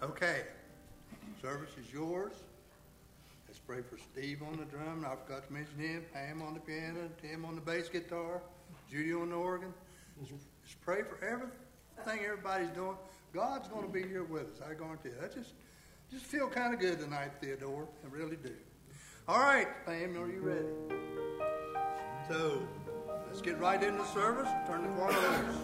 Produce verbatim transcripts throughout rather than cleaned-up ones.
Okay, service is yours. Let's pray for Steve on the drum, and I forgot to mention him, Pam on the piano, Tim on the bass guitar, Judy on the organ. Let's, let's pray for everything everybody's doing. God's going to be here with us, I guarantee you. That just, just feel kind of good tonight, Theodore. I really do. All right, Pam, are you ready? So, let's get right into service. Turn the choir loose.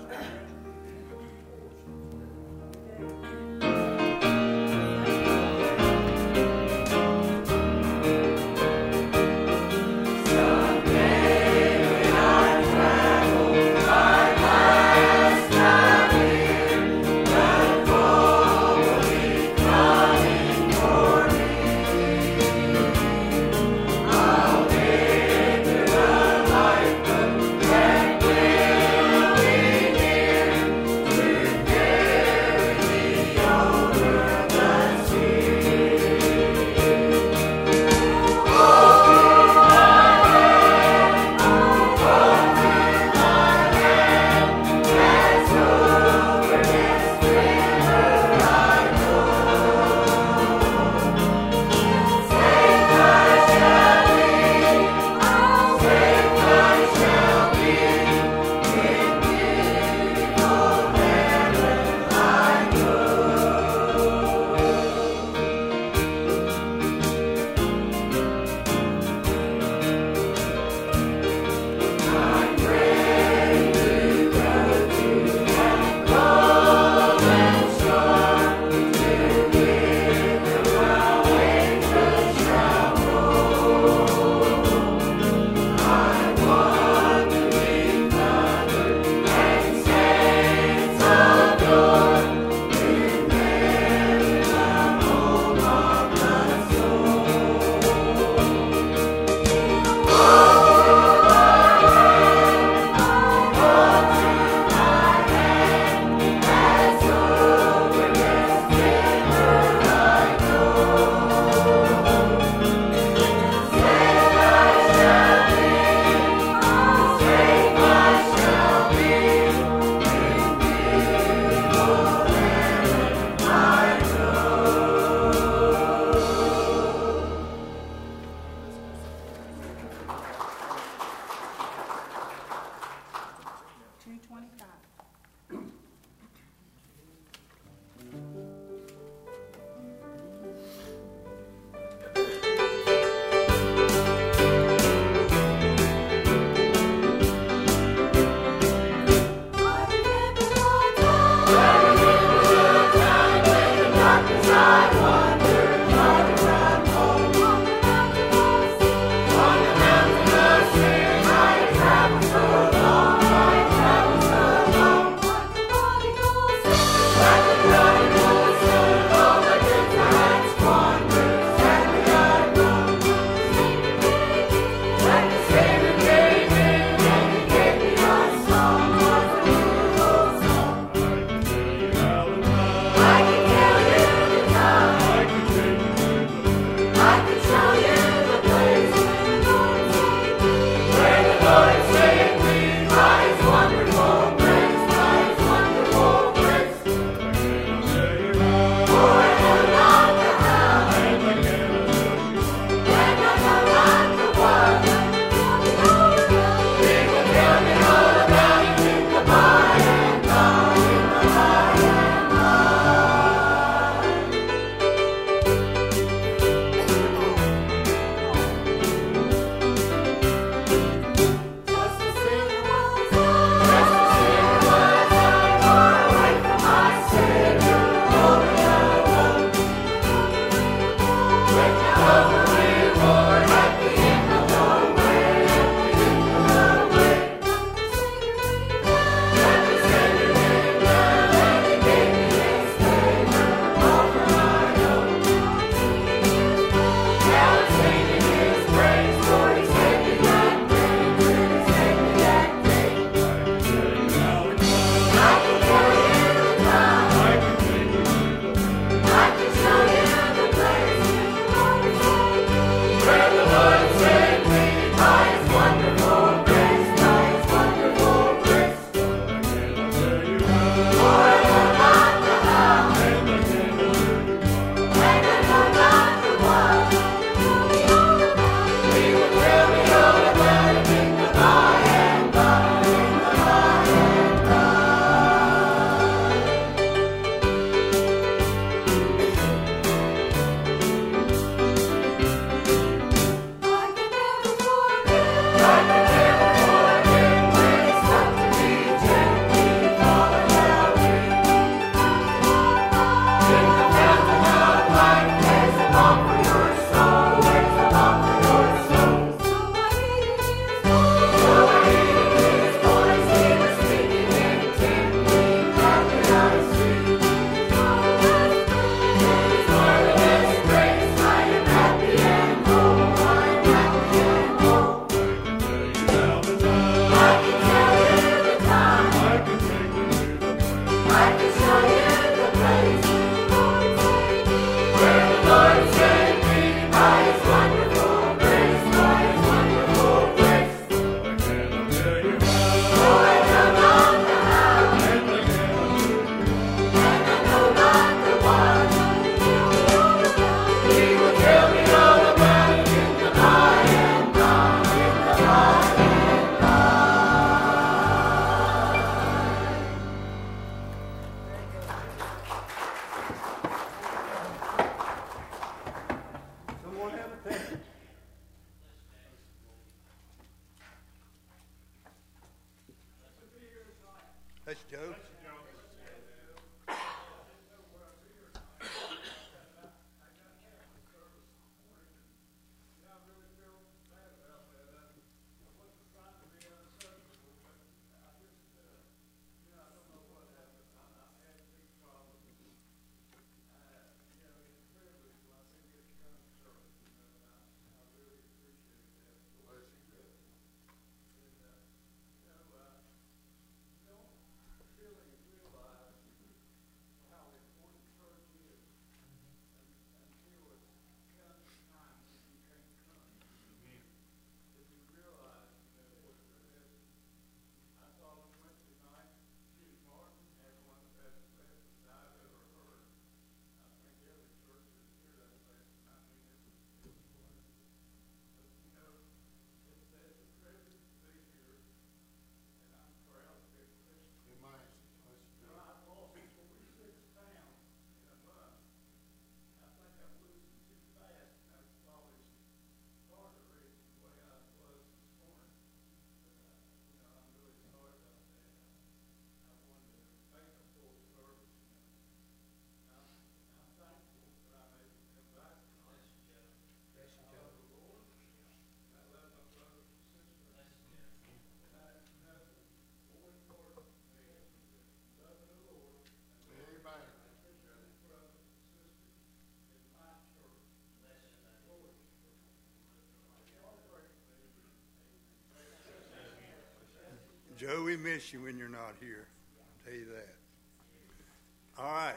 miss you when you're not here. I'll tell you that. All right.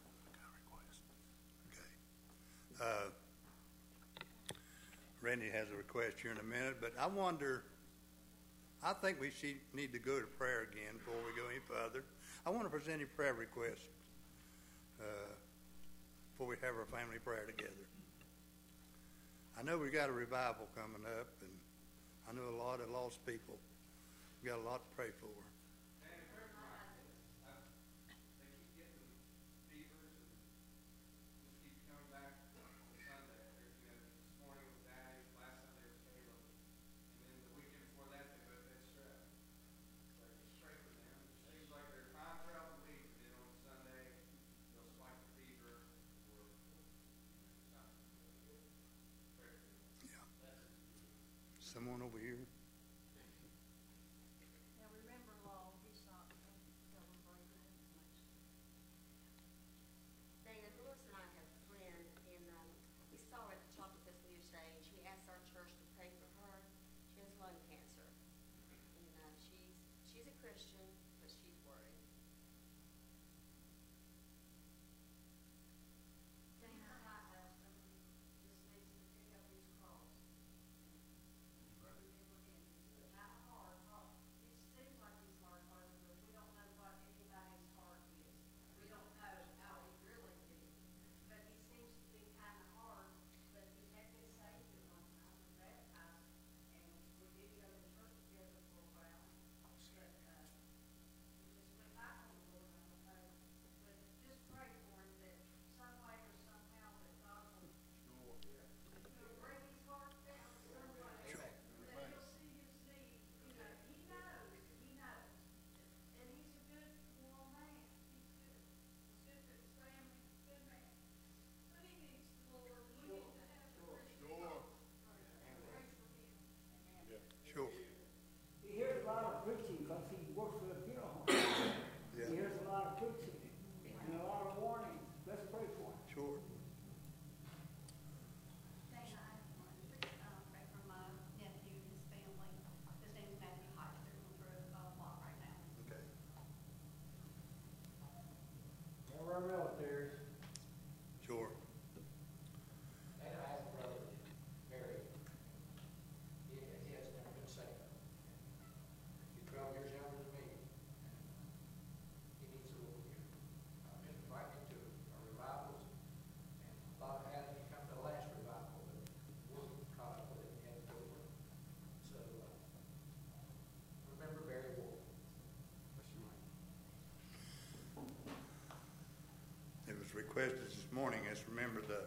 Okay. Uh, Randy has a request here in a minute, but I wonder, I think we should need to go to prayer again before we go any further. I wonder if there's any prayer requests uh, before we have our family prayer together. I know we've got a revival coming up, and I know a lot of lost people. We've got a lot to pray for. Someone over here. Now remember, Law, he's not celebrating. Dana, Lewis and I have a friend, and um, we saw her at the top of this new stage. We asked our church to pray for her. She has lung cancer, and uh, she's she's a Christian, but she's worried. Dana, my husband just needs to pick up his cross. Requested this morning is remember the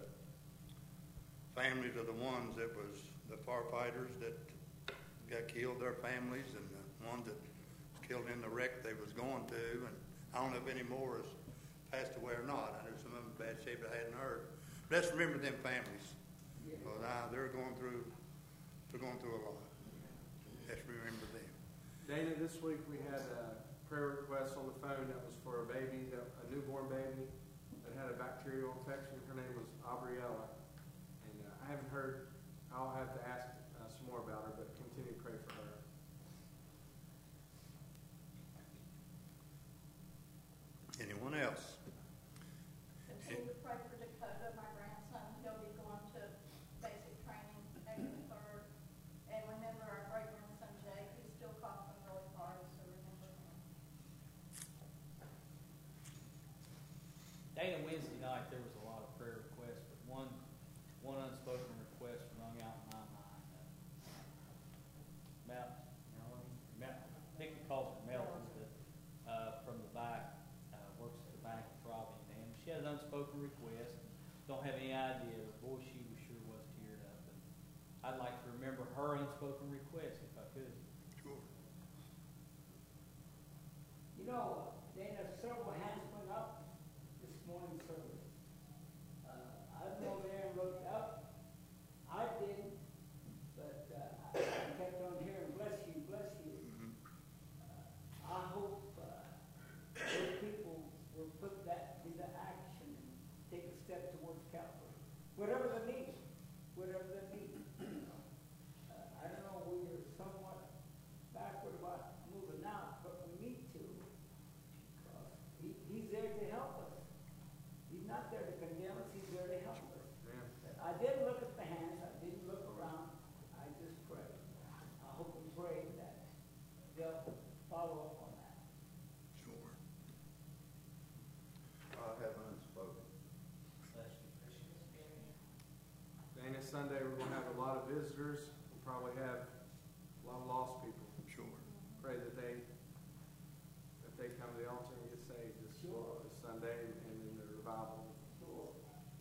families of the ones that was the firefighters that got killed, their families, and the ones that was killed in the wreck they was going to. And I don't know if any more has passed away or not. I know some of them in bad shape I hadn't heard. But let's remember them families. Because uh, they're going through they're going through a lot. Let's remember them. Dana, this week we had a prayer request on the phone that was for a baby, that, a newborn baby that had a bacterial infection. Her name was Aubriella. And uh, I haven't heard, I'll have to ask uh, some more about her, but continue to pray for her. Anyone else? Continue to pray for Dakota, my grandson. He'll be going to basic training April third. And remember our great grandson Jake, who's still coughing really hard, so remember him. Dana, Wednesday night there was a lot of prayer requests, but one one unspoken request rung out in my mind. Uh, Mel, Melanie, Mel, I think he calls her Melanie, but uh, from the back, uh, works at the bank of Robbie and Dan. She has an unspoken request. Don't have any idea, but boy, she was sure was teared up. And I'd like to remember her unspoken request if I could. Sure. You know, Dana, several hands went up this morning service. Uh, I went over there and looked up. I didn't, but uh, I kept on hearing, bless you, bless you. Mm-hmm. Uh, I hope uh, those people will put that into action and take a step towards Calvary. Whatever the need, whatever the need. Uh, I don't know, we are somewhat backward about moving out, but Sunday we're going to have a lot of visitors. We'll probably have a lot of lost people. Sure. Pray that they that they come to the altar and get saved this, Sure. this Sunday and, and in the revival. Sure.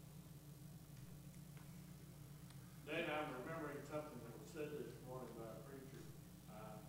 Dan, I'm remembering something that was said this morning by a preacher, uh,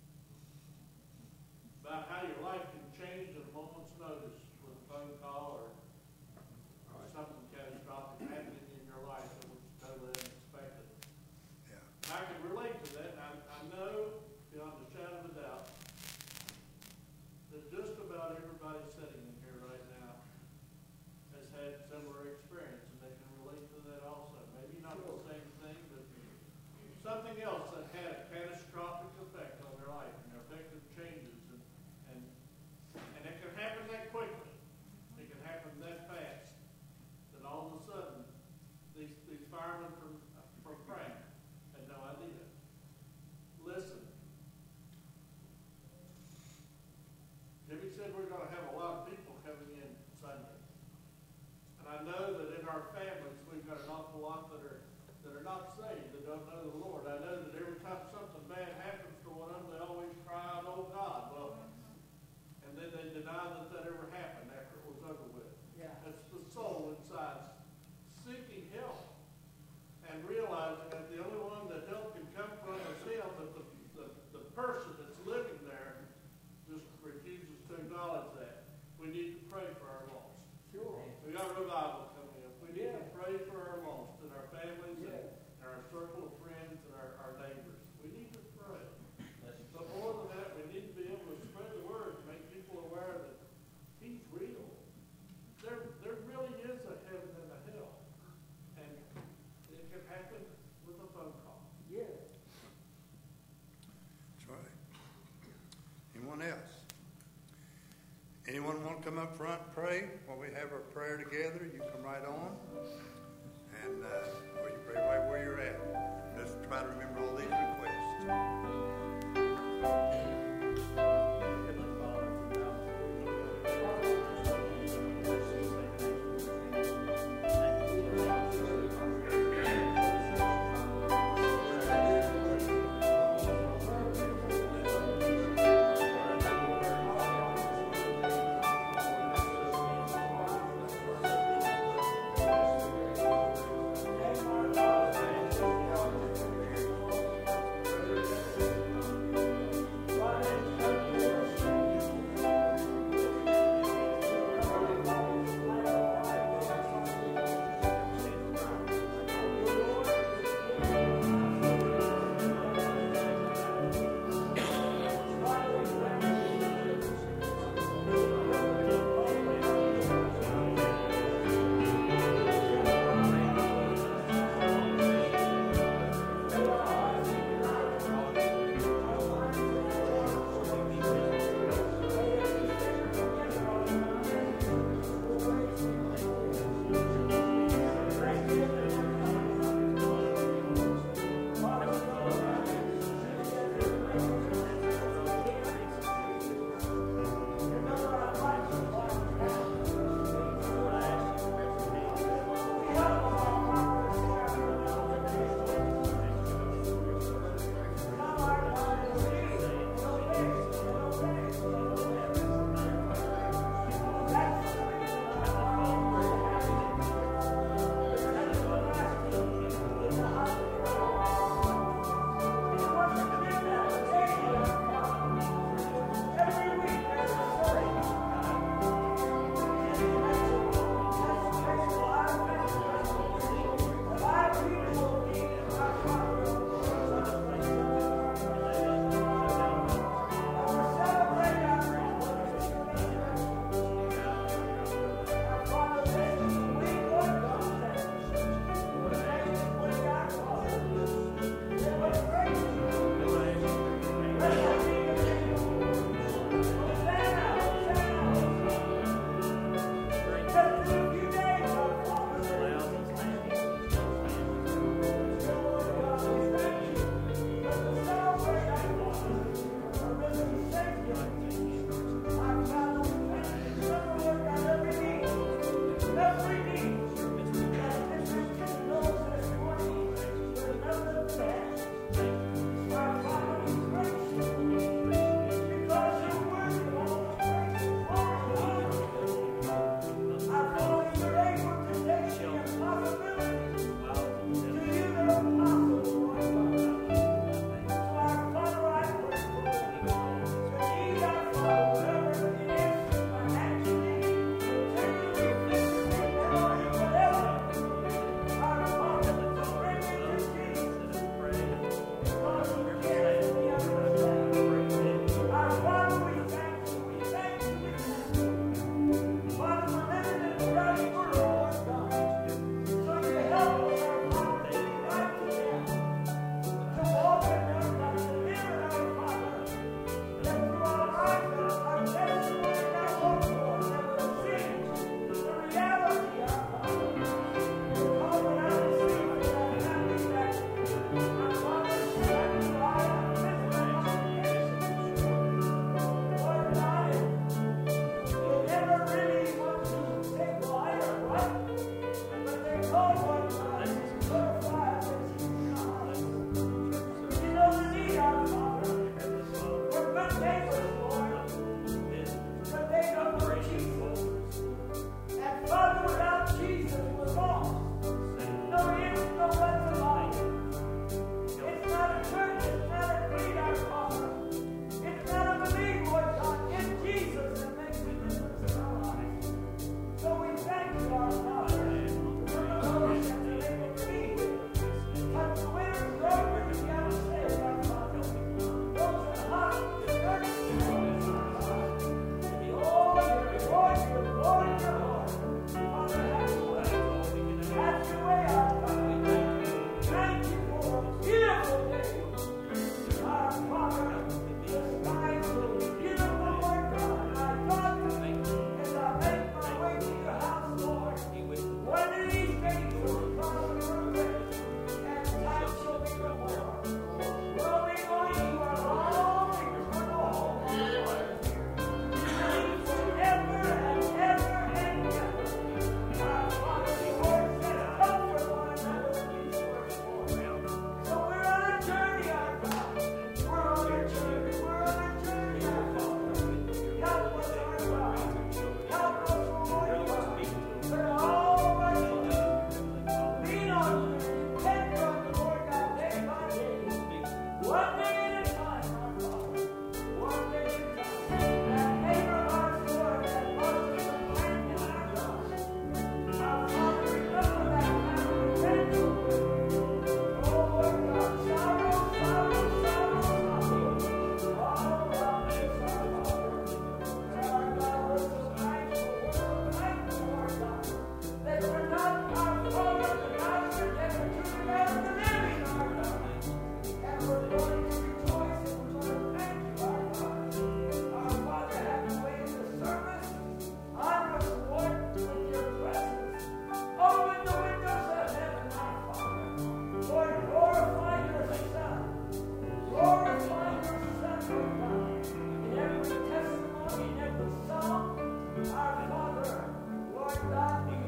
about how your life can change at a moment's notice with a phone call or, or something catastrophic happening in your life that was totally unexpected. Yeah. And I can relate to that, and I, I know, beyond a shadow of a doubt, that just about everybody sitting in here right now has had similar experience, and they can relate to that also. Maybe not the same thing, but something else that had a catastrophic effect on their life and affected changes, and, and and it can happen that quickly. It can happen that fast. That all of a sudden, these these firemen from from Frank had no idea. Listen. Jimmy said we're going to have a lot of people coming in Sunday. And I know that in our families we've got an awful lot that are that are not saved, that don't know the Lord. I know that every time something bad happens to one of them, they always cry out, "Oh God," well, and then they deny that that ever happened after it was over with. Yeah. It's the soul inside seeking help and realizing that the only one that help can come from is Him, but the, the, the person that's living there just refuses to acknowledge that. We need to pray for our lost. Sure. We got a revival coming up. We need to Yeah. pray for our lost and our families and, Yeah. and our circle of friends and our, our neighbors. We need to pray. Let's But more than that, we need to be able to spread the word to make people aware that He's real. There, there really is a heaven and a hell. And it can happen with a phone call. Yeah. That's right. Anyone else? Anyone want to come up front and pray while we have our prayer together? You come right on. And uh, or you pray right where you're at. Let's try to remember all these requests. Right.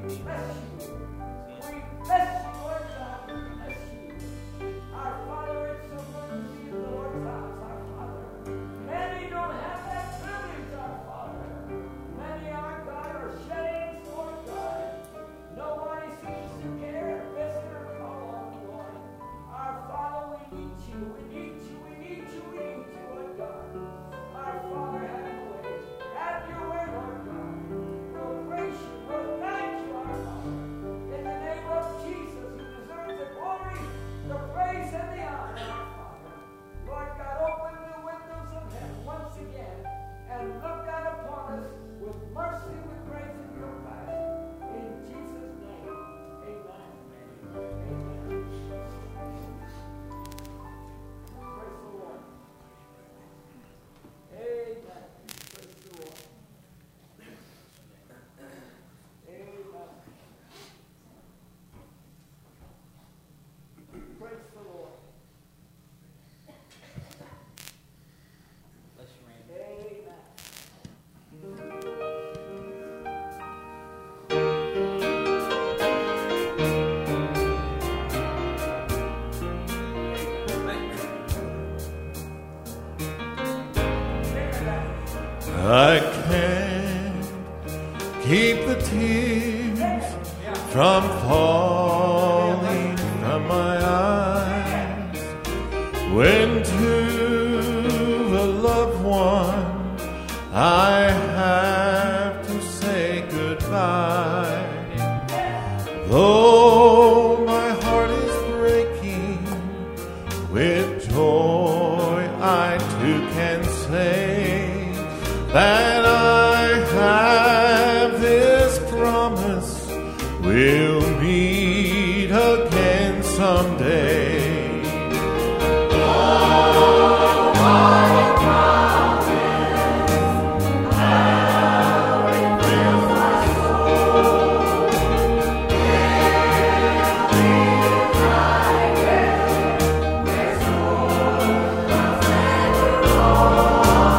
I can't keep the tears from falling from my eyes when to the loved one I have to say goodbye. Though my heart is breaking, with joy I too can say that I have this promise, we'll meet again someday. Oh, what a promise, how it fills my soul. Every Friday, this world must never roll.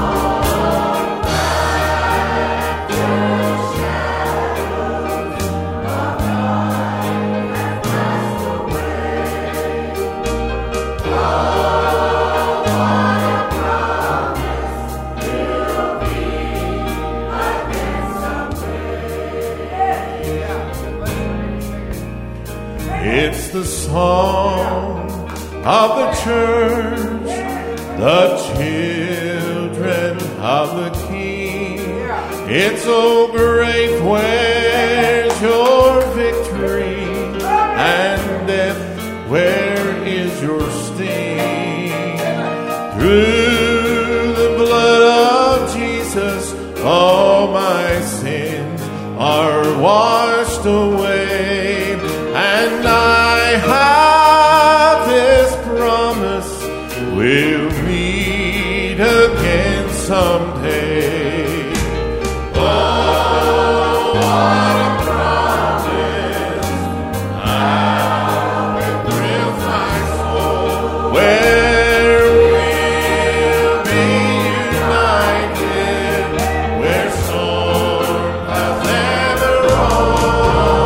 It's the song of the church, the children of the King. It's so great, where's your victory? And death, where is your sting? Through the blood of Jesus, all my sins are washed away. And I have this promise, we'll meet again someday. Oh, what a promise, how it thrills my soul. Where we'll be united, where storm has never rolled.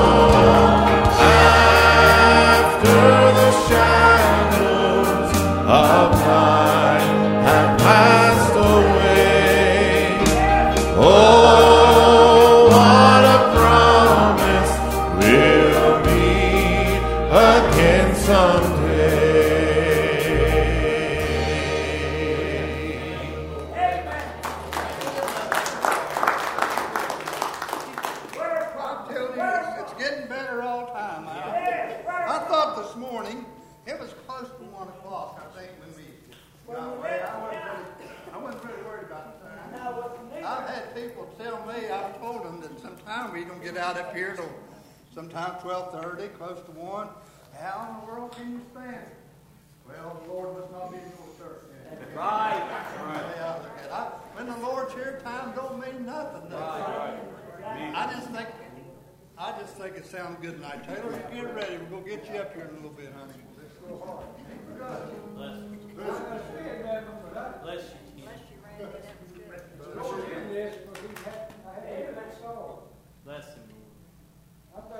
Of time have passed away. Oh, what a promise, we'll meet again someday. I'm telling you, it's getting better all the time. I, I thought this morning it was close to one o'clock, I think, when we got away. I wasn't really, I wasn't really worried about the time. I've had people tell me, I've told them that sometime we don't get out up here till sometime twelve thirty, close to one. How in the world can you stand it? Well, the Lord must not be in your church. Right. Yeah, I, when the Lord's here, time don't mean nothing. Does it? I just think, I just think it sounds good tonight. Taylor, get ready. We're gonna get you up here in a little bit, honey. Bless you. Bless you. Bless him, Lord. I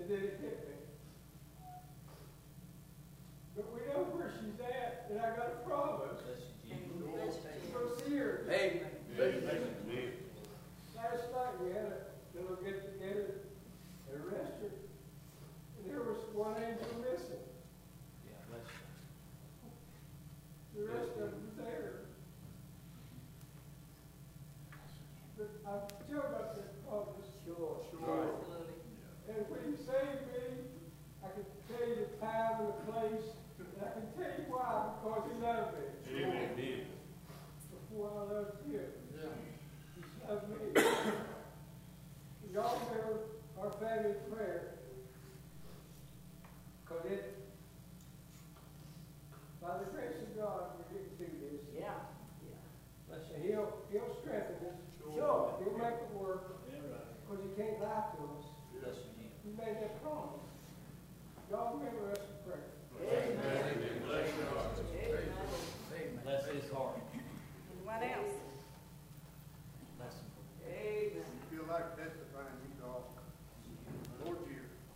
and then it hit me. But we know where she's at, and I got a promise. Go see her. Amen. Last night we had a little get together at a restaurant, and there was one angel missing. Yeah, bless you. The rest of them was there. But I've still got that promise. Sure, sure. And when you saved me, I can tell you the time and the place, and I can tell you why, because he loved me. Amen. Before I loved him. Yeah. He loved me. Y'all remember our family prayer. Because it, by the grace of God, we didn't do this. Yeah. Yeah. Let's say he'll, he'll strengthen us. Sure. He'll make it work. Because he can't lie to us. Bless you. He made that promise. Y'all remember us in prayer. Amen. Bless his heart. What else? Bless him. Amen. You feel like testifying, you go. Lord, you.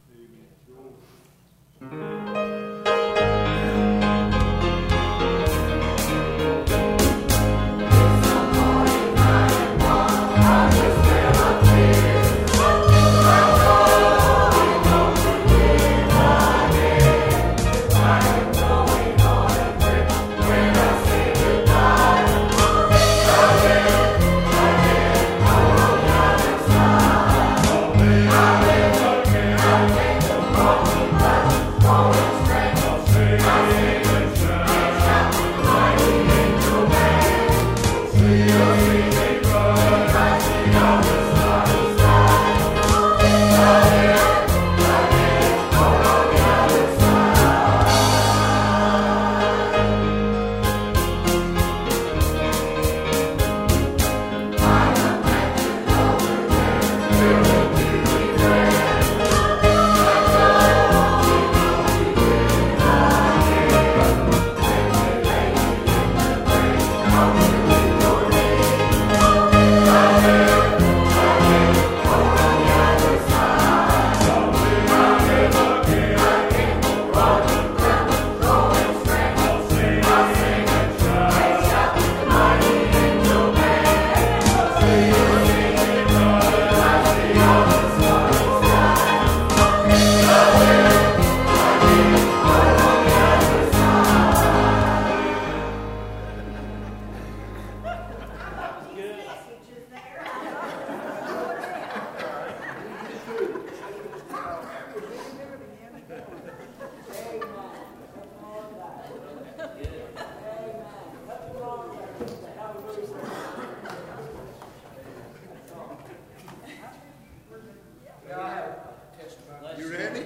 Yeah, I have a testimony. You ready?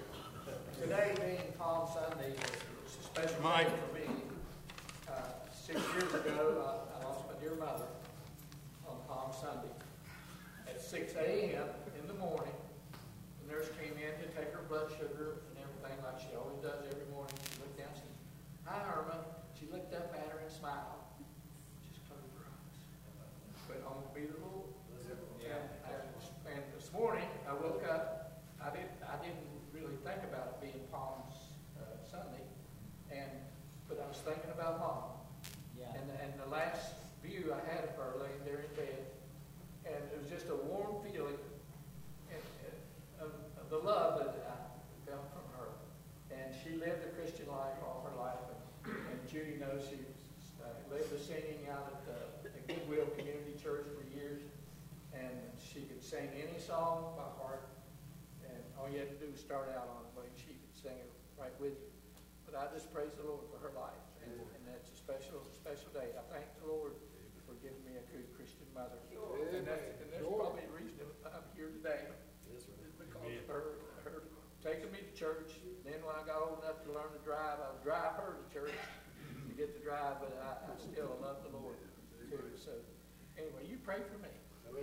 Today being Palm Sunday is a special Mike. day for me. Uh, Six years ago, I I lost my dear mother on Palm Sunday. At six a.m. in the morning, the nurse came in to take her blood sugar and everything like she always does every morning. She looked down, she said, "Hi, Irma." She looked up at her and smiled. Just closed her eyes. Went home to be the Lord. And, and, and this morning, I woke up, I didn't, I didn't really think about it being Palm uh, Sunday, and, but I was thinking about Mom. Yeah. And, and the last view I had of her laying there in bed, and it was just a warm feeling and, uh, of, of the love that I felt from her. And she lived a Christian life all her life, and, and Judy knows she uh, led the singing out at the, the Goodwill Community Church for years. And she could sing any song by heart, and all you had to do was start out on it, but she could sing it right with you. But I just praise the Lord for her life, and, and that's a special, special day. I thank the Lord for giving me a good Christian mother. And that's, and that's probably the reason I'm here today, is because of her, her taking me to church. Then when I got old enough to learn to drive, I would drive her to church to get to drive, but I, I still love the Lord too. So anyway, you pray for me.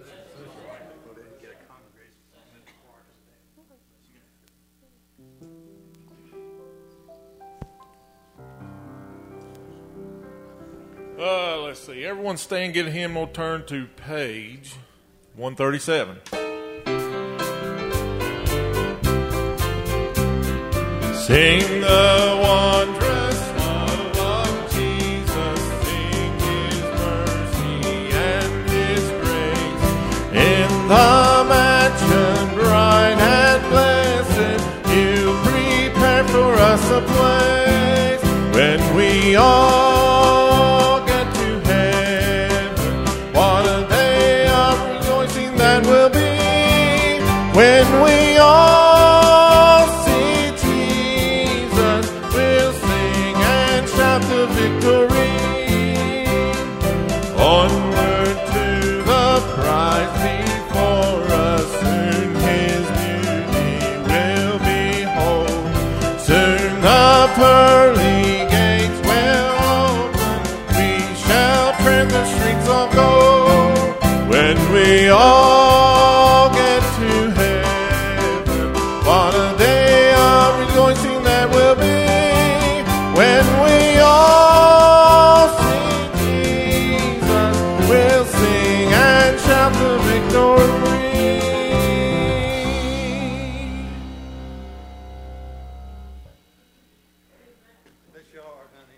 Uh, let's see. Everyone stand, get a hymn. We'll turn to page one thirty-seven. Sing the wondrous love of Jesus. Sing His mercy and His grace. In the mansion bright and blessed, You prepare for us a place. When we all get to heaven, what a day of rejoicing that will be. When we all see Jesus, we'll sing and shout the victory. Onward to the prize before us, soon His beauty will behold. Soon the pearly gates will open, we shall tread the streets of gold. When we all get to heaven, what a day of rejoicing that will be. When we all see Jesus, we'll sing and shout the victory. Bless your heart, honey.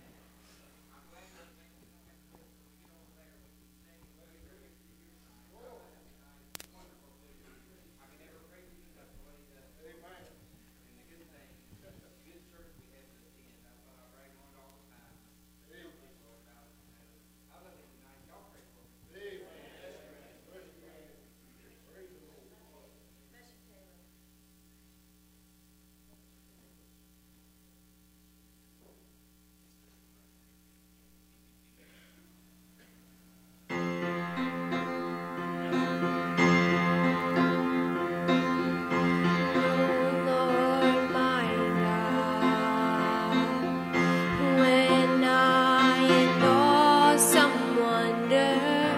Lord my God, when I in awesome wonder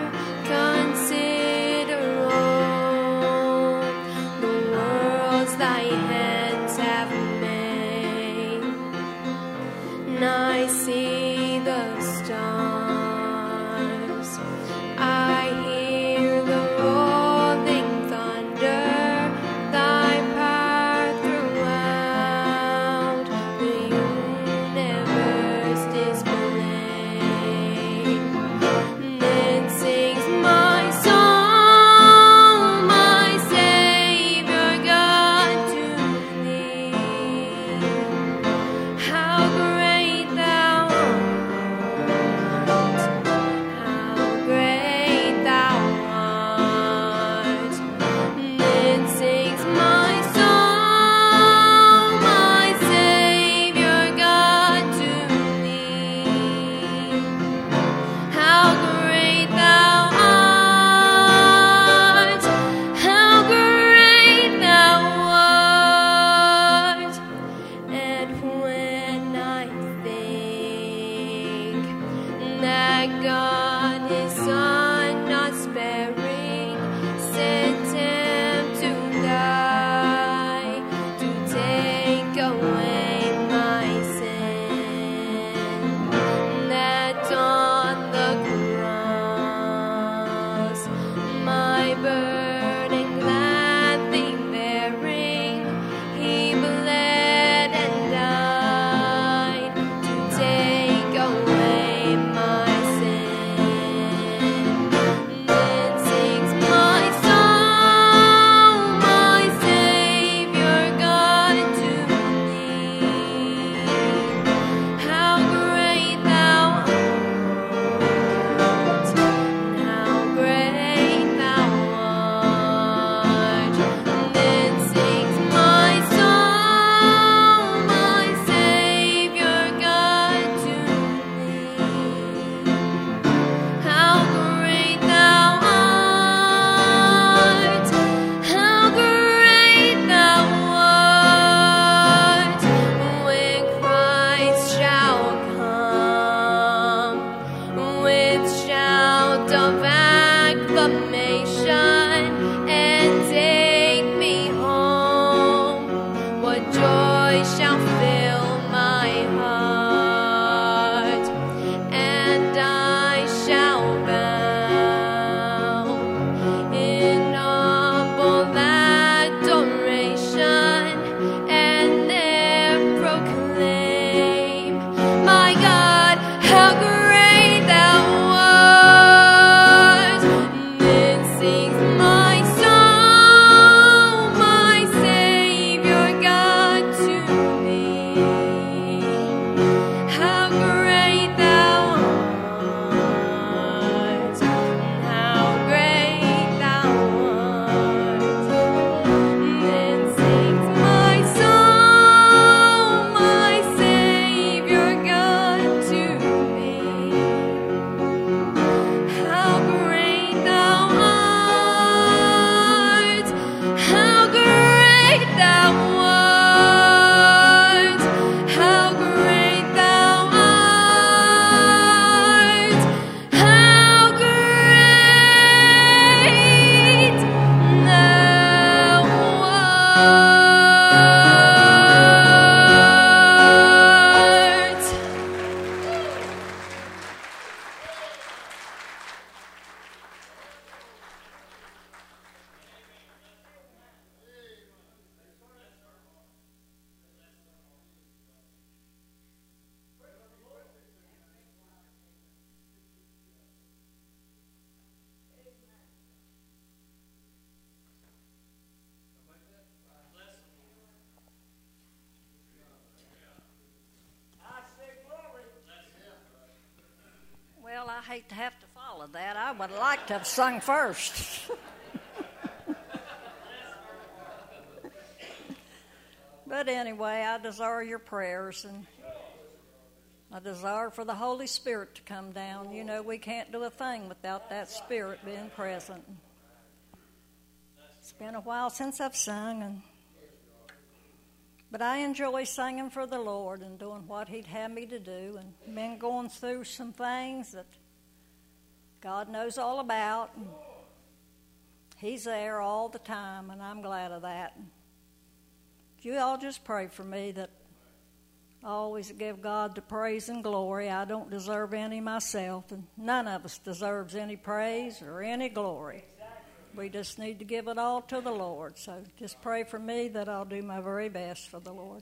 consider all the worlds Thy hands have made, and I see the stars, I hear the rolling thunder, Thy power throughout the universe displayed. Then sings my soul, my Savior God, to Thee. How great Thou art! How great Thou art! Then sings my soul, my Savior God, to Thee. How great Thou art! How great Thou art! And when I think that God His Son, not sparing, sent Him to die, to take away my sin, that on the cross my burden gladly bearing, He bled and died to take away my sin. Then sings my soul, my Savior God, to Thee. How great Thou art! How great Thou art! Then sings my soul, my Savior God, to Thee. How great Thou art! How great Thou art! When Christ shall come with shout of acclamation and take me home, what joy shall fill my heart, and I shall bow in humble adoration and there proclaim hate to have to follow that. I would like to have sung first. But anyway, I desire your prayers, and I desire for the Holy Spirit to come down. You know, we can't do a thing without that Spirit being present. It's been a while since I've sung, and but I enjoy singing for the Lord and doing what He'd have me to do, and been going through some things that God knows all about, and He's there all the time, and I'm glad of that. You all just pray for me that I always give God the praise and glory. I don't deserve any myself, and none of us deserves any praise or any glory. We just need to give it all to the Lord. So just pray for me that I'll do my very best for the Lord.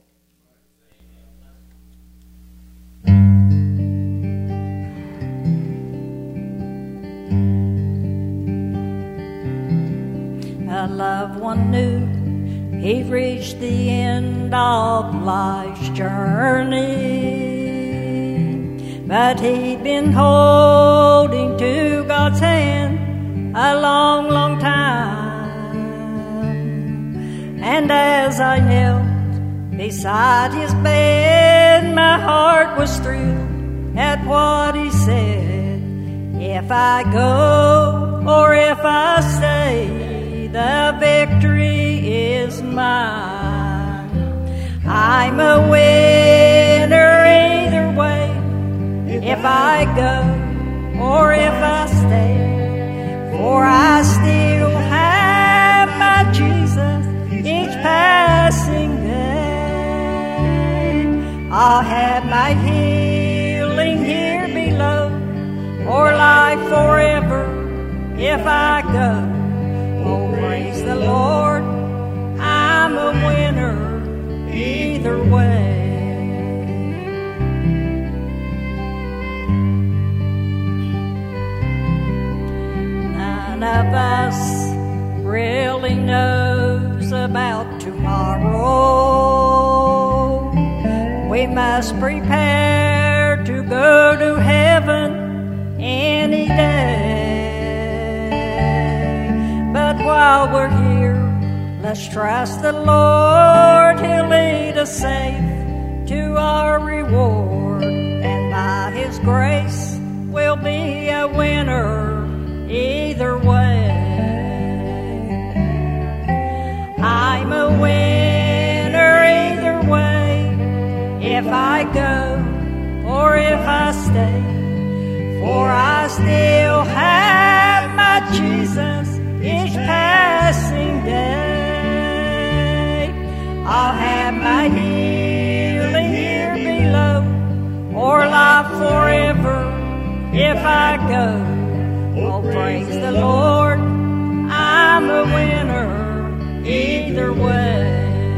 A loved one knew he'd reached the end of life's journey, but he'd been holding to God's hand a long, long time. And as I knelt beside his bed, my heart was thrilled at what he said. If I go or if I stay, the victory is mine. I'm a winner either way, if I go or if I stay, for I still have my Jesus each passing day. I'll have my healing here below, or life forever if I go. Oh, praise the Lord, I'm a winner either way. None of us really knows about tomorrow. We must prepare to go to heaven any day. But while we're here, let's trust the Lord. He'll lead us safe to our reward, and by His grace we'll be a winner either way. I'm a winner either way, if I go or if I stay, for I still have my Jesus each passing day. I'll have my healing here below, or life forever if I go. Oh, praise the Lord, I'm a winner either way.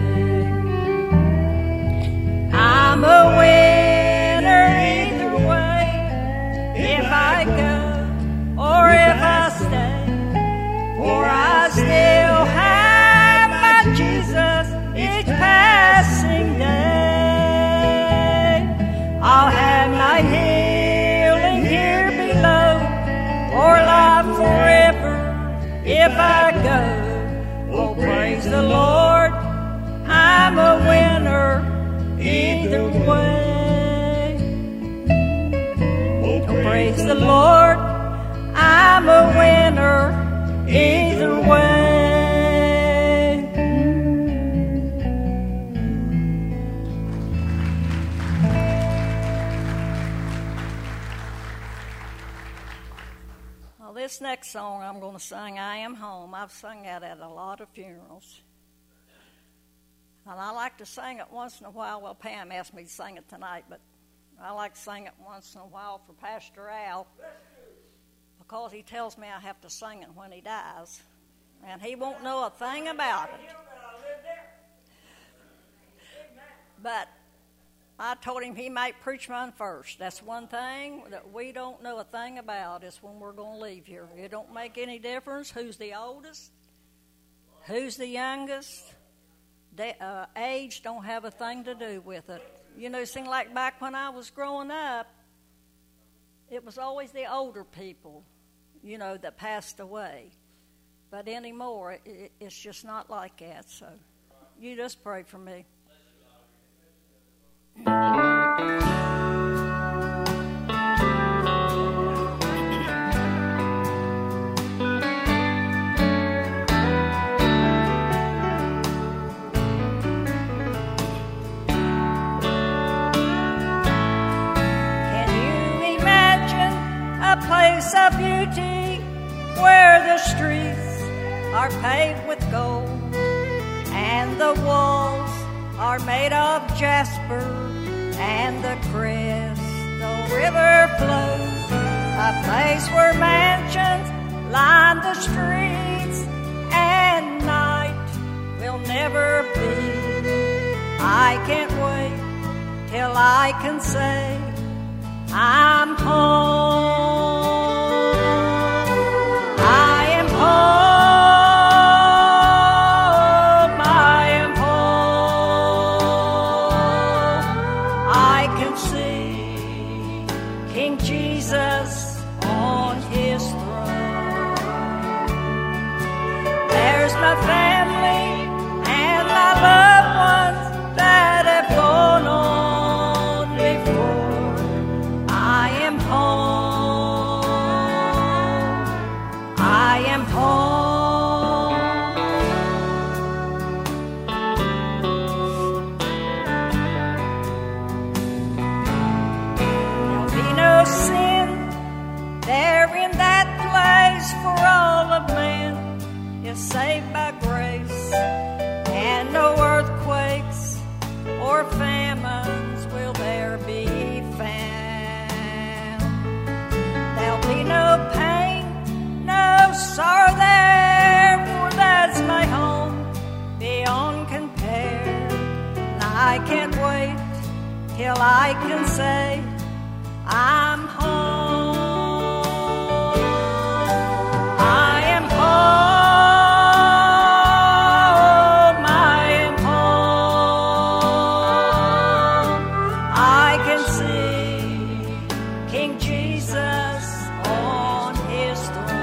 I'm a winner either way, if I go or if I stay, for I still have my Jesus each passing day. I'll have my healing here below, or life forever if I go. Oh, praise the Lord, I'm a winner either way. Oh, praise the Lord, I'm a winner either way. Well, this next song I'm going to sing, I Am Home. I've sung that at a lot of funerals. And I like to sing it once in a while. Well, Pam asked me to sing it tonight, but I like to sing it once in a while for Pastor Al, because he tells me I have to sing it when he dies, and he won't know a thing about it. But I told him he might preach mine first. That's one thing that we don't know a thing about, is when we're going to leave here. It don't make any difference who's the oldest, who's the youngest. De- uh, age don't have a thing to do with it. You know, it seemed like back when I was growing up, it was always the older people, you know, that passed away. But anymore, it, it, it's just not like that. So you just pray for me. Place of beauty where the streets are paved with gold and the walls are made of jasper and the crystal river flows. A place where mansions line the streets and night will never be. I can't wait till I can say I'm home. I am home. I am home. I can see King Jesus on his throne. There's my family and my loved ones that have gone on before. I am home. I am home. There'll be no sin there in that place, for all of man is saved by grace, and no earthquakes or famines will there be found. There'll be no pain, no sorrow there, for that's my home beyond compare. And I can't wait till I can say I'm home. I am home. I am home. I can see King Jesus on his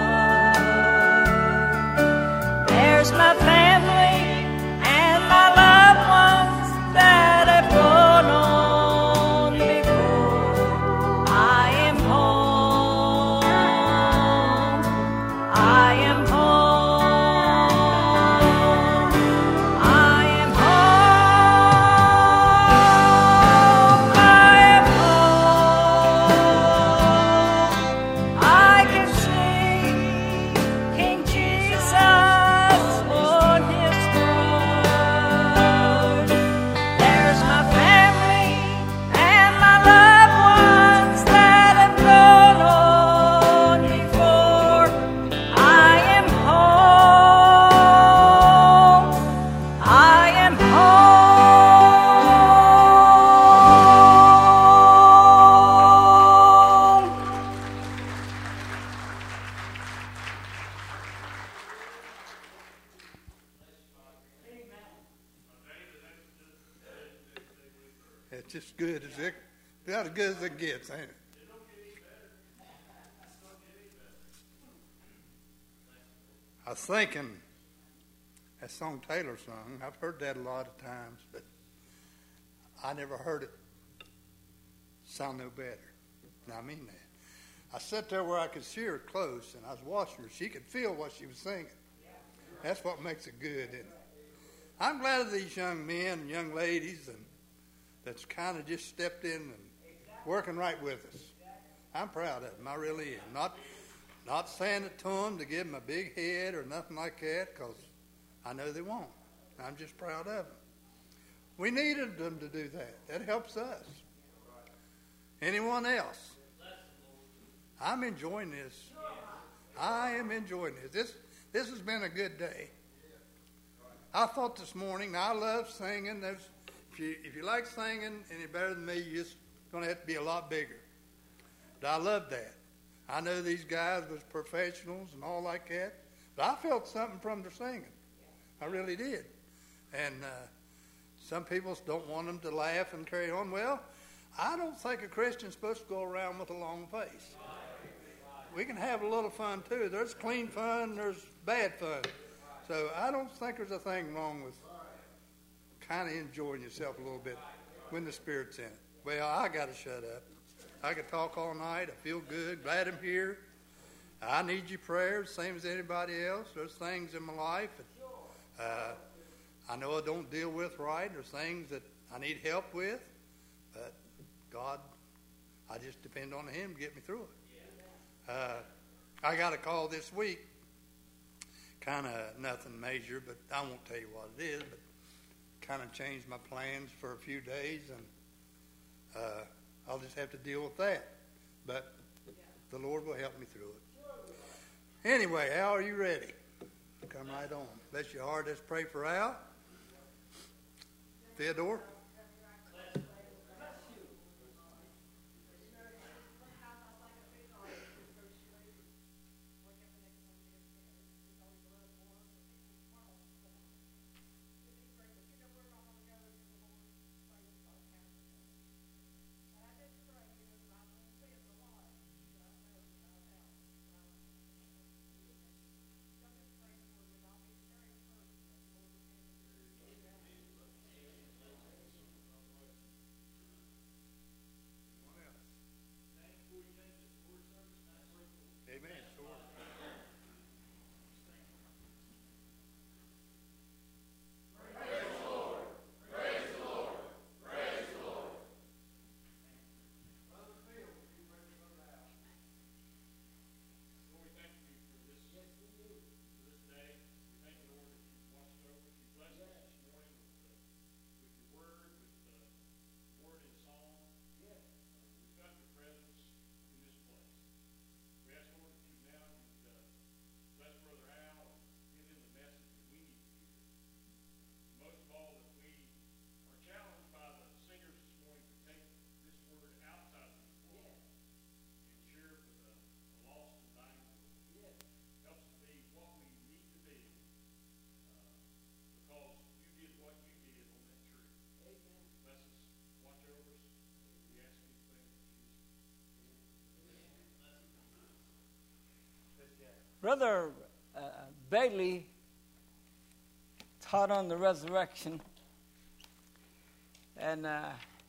throne. There's my family and my loved ones that have gone on before. I am home. I am home. I am home. I am home. I can see King Jesus on his throne. There's my family and my loved ones that have gone on before. I am home. I am home. It's just good as it, about as good as it gets, ain't it? I was thinking, that song Taylor sung, I've heard that a lot of times, but I never heard it sound no better. And I mean that. I sat there where I could see her close, and I was watching her. She could feel what she was singing. That's what makes it good, isn't it? I'm glad of these young men and young ladies and that's kind of just stepped in and working right with us. I'm proud of them. I really am. Not, not saying it to them to give them a big head or nothing like that, because I know they won't. I'm just proud of them. We needed them to do that. That helps us. Anyone else? I'm enjoying this. I am enjoying this. This this has been a good day. I thought this morning, I love singing. There's, if you if you like singing any better than me, you're just going to have to be a lot bigger. But I love that. I know these guys was professionals and all like that, but I felt something from their singing. I really did. And uh, some people don't want them to laugh and carry on. Well, I don't think a Christian's supposed to go around with a long face. We can have a little fun too. There's clean fun, there's bad fun. So I don't think there's a thing wrong with kind of enjoying yourself a little bit when the Spirit's in it. Well, I got to shut up. I could talk all night. I feel good. Glad I'm here. I need your prayers, same as anybody else. There's things in my life that uh, I know I don't deal with right. There's things that I need help with. But God, I just depend on Him to get me through it. Uh, I got a call this week. Kind of nothing major, but I won't tell you what it is. But kind of changed my plans for a few days, and uh, I'll just have to deal with that. But the Lord will help me through it. Anyway, Al, are you ready? Come right on. Bless your heart. Let's pray for Al. Theodore. Brother uh, Bailey taught on the resurrection, and uh,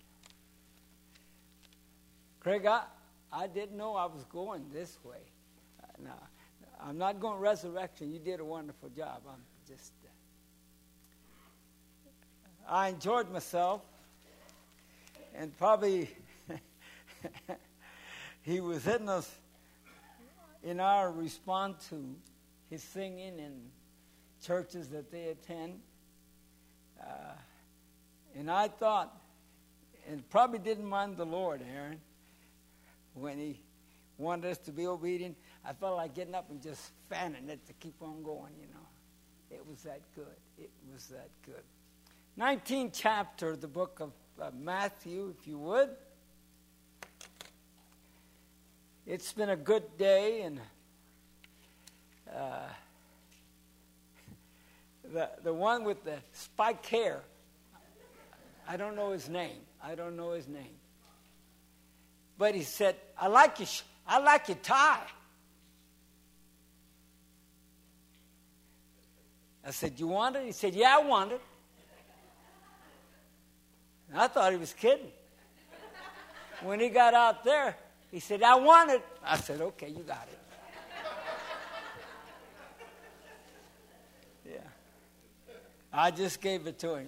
Craig, I, I didn't know I was going this way. Uh, no, I'm not going resurrection. You did a wonderful job. I'm just, uh, I enjoyed myself, and probably he was hitting us in our response to his singing in churches that they attend. Uh, and I thought, and probably didn't mind the Lord, Aaron, when he wanted us to be obedient. I felt like getting up and just fanning it to keep on going, you know. It was that good. It was that good. nineteenth chapter of the book of uh, Matthew, if you would. It's been a good day, and uh, the the one with the spiked hair, I don't know his name. I don't know his name. But he said, "I like your sh- I like your tie." I said, "You want it?" He said, "Yeah, I want it." And I thought he was kidding. When he got out there, he said, "I want it." I said, "Okay, you got it." Yeah. I just gave it to him.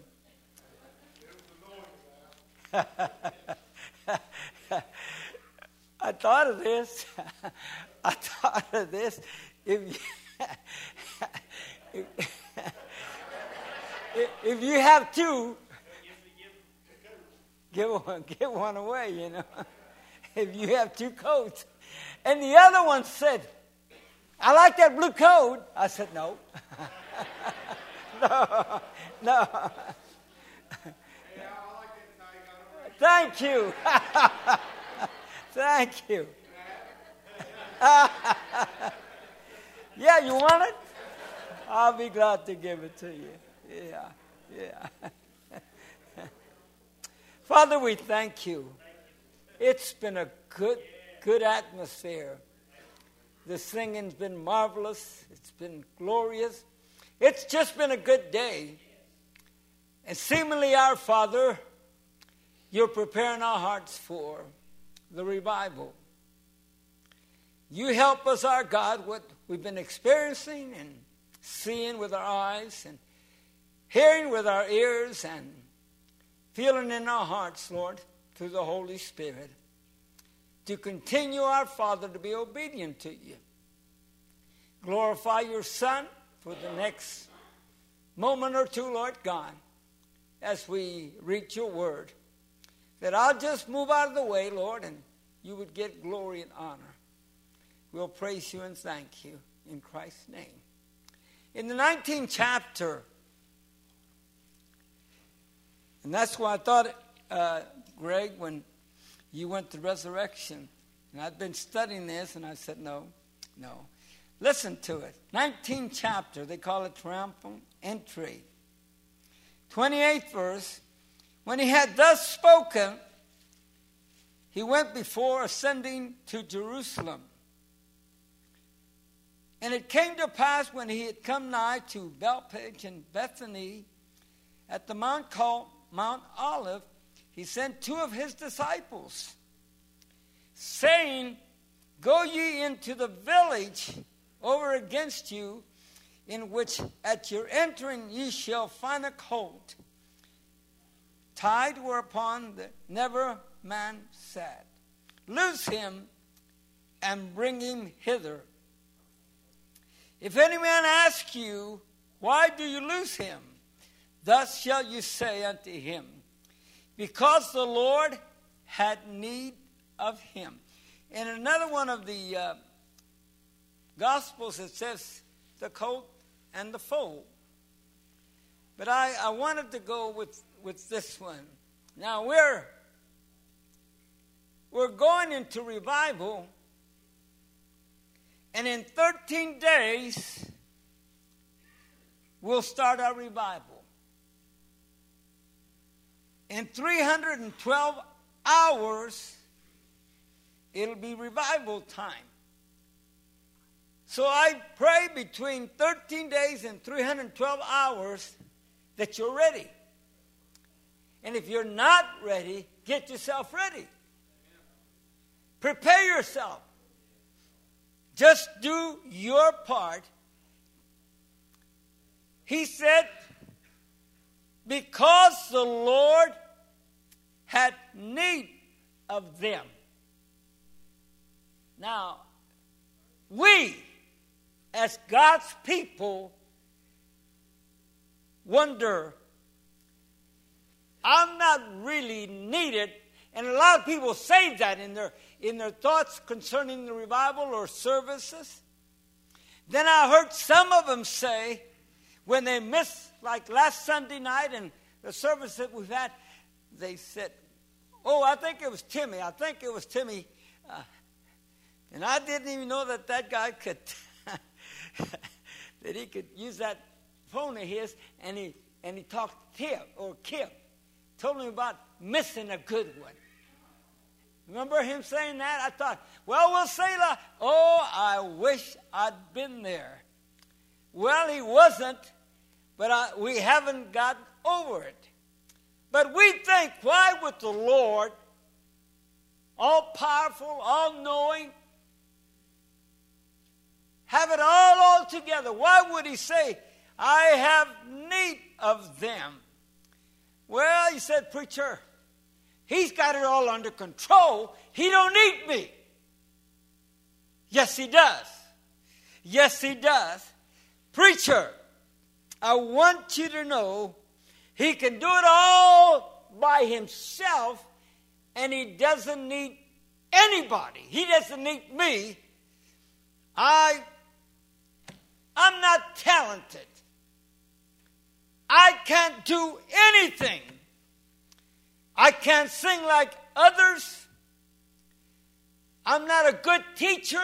I thought of this. I thought of this. If you, if, if you have two, give one, give one away, you know. If you have two coats. And the other one said, "I like that blue coat." I said, "No." no, no. Thank you. Thank you. Yeah, you want it? I'll be glad to give it to you. Yeah, yeah. Father, we thank you It's been a good, good atmosphere. The singing's been marvelous. It's been glorious. It's just been a good day. And seemingly, our Father, you're preparing our hearts for the revival. You help us, our God, what we've been experiencing and seeing with our eyes and hearing with our ears and feeling in our hearts, Lord, through the Holy Spirit, to continue, our Father, to be obedient to you. Glorify your Son for the next moment or two, Lord God, as we read your word, that I'll just move out of the way, Lord, and you would get glory and honor. We'll praise you and thank you in Christ's name. In the nineteenth chapter, and that's why I thought, uh, Greg, when you went to resurrection, and I'd been studying this, and I said, no, no. Listen to it. nineteenth chapter, they call it triumphal entry. twenty-eighth verse, when he had thus spoken, he went before ascending to Jerusalem. And it came to pass when he had come nigh to Bethphage and Bethany, at the mount called Mount Olive, he sent two of his disciples, saying, Go ye into the village over against you, in which at your entering ye shall find a colt, tied whereupon the never man sat. Loose him and bring him hither. If any man ask you, Why do you loose him? Thus shall you say unto him, Because the Lord had need of him. In another one of the uh, Gospels, it says the colt and the foal. But I, I wanted to go with, with this one. Now we're we're going into revival, and in thirteen days we'll start our revival. In three hundred twelve hours, it'll be revival time. So I pray between thirteen days and three hundred twelve hours that you're ready. And if you're not ready, get yourself ready. Prepare yourself. Just do your part. He said, because the Lord had need of them. Now, we, as God's people, wonder, I'm not really needed. And a lot of people say that in their in their thoughts concerning the revival or services. Then I heard some of them say, when they missed, like last Sunday night and the service that we've had, they said, oh, I think it was Timmy. I think it was Timmy. Uh, and I didn't even know that that guy could, that he could use that phone of his, and he and he talked to Tim, or Kim. Told me about missing a good one. Remember him saying that? I thought, well, we'll say that. Oh, I wish I'd been there. Well, he wasn't, but I, we haven't gotten over it. But we think, why would the Lord, all-powerful, all-knowing, have it all all together? Why would he say, I have need of them? Well, he said, preacher, he's got it all under control. He don't need me. Yes, he does. Yes, he does. Preacher, I want you to know he can do it all by himself, and he doesn't need anybody. He doesn't need me. I, I'm not talented. I can't do anything. I can't sing like others. I'm not a good teacher.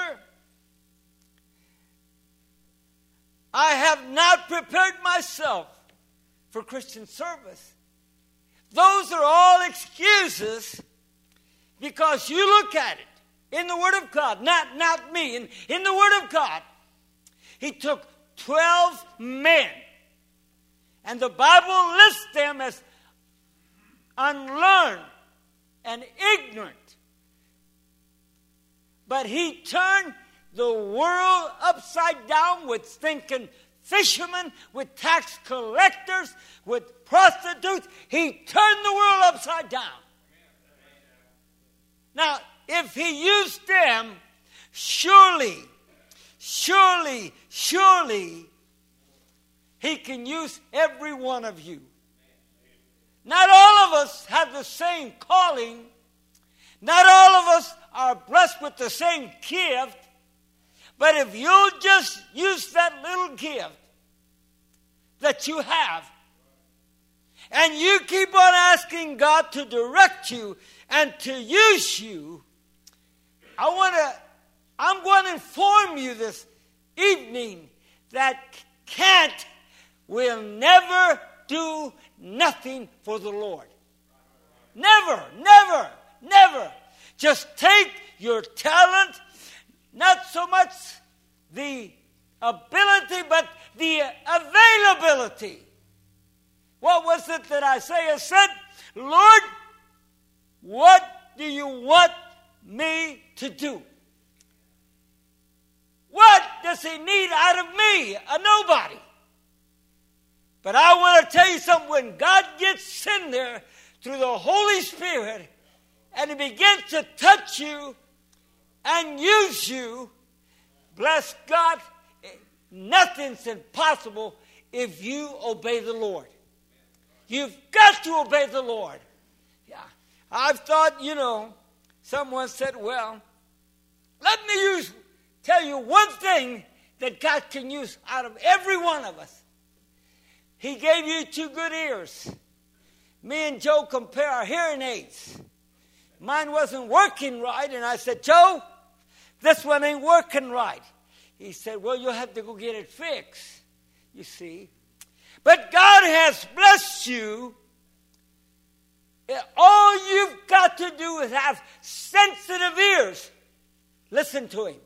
I have not prepared myself for Christian service. Those are all excuses, Because you look at it in the Word of God, not, not me, in, in the Word of God. He took twelve men, and the Bible lists them as unlearned and ignorant. But he turned the world upside down with stinking fishermen, with tax collectors, with prostitutes. He turned the world upside down. Now, if he used them, surely, surely, surely, he can use every one of you. Not all of us have the same calling. Not all of us are blessed with the same gift. But if you'll just use that little gift that you have, and you keep on asking God to direct you and to use you, I want to, I'm going to inform you this evening that can't, will never do nothing for the Lord. Never, never, never. Just take your talent, not so much the ability, but the availability. What was it that Isaiah said? Lord, what do you want me to do? What does he need out of me? A nobody. But I want to tell you something. When God gets in there through the Holy Spirit and he begins to touch you and use you, bless God, nothing's impossible if you obey the Lord. You've got to obey the Lord. Yeah, I've thought, you know, someone said, well, let me use, tell you one thing that God can use out of every one of us. He gave you two good ears. Me and Joe compare our hearing aids. Mine wasn't working right, and I said, Joe, this one ain't working right. He said, well, you'll have to go get it fixed, you see. But God has blessed you. All you've got to do is have sensitive ears. Listen to him.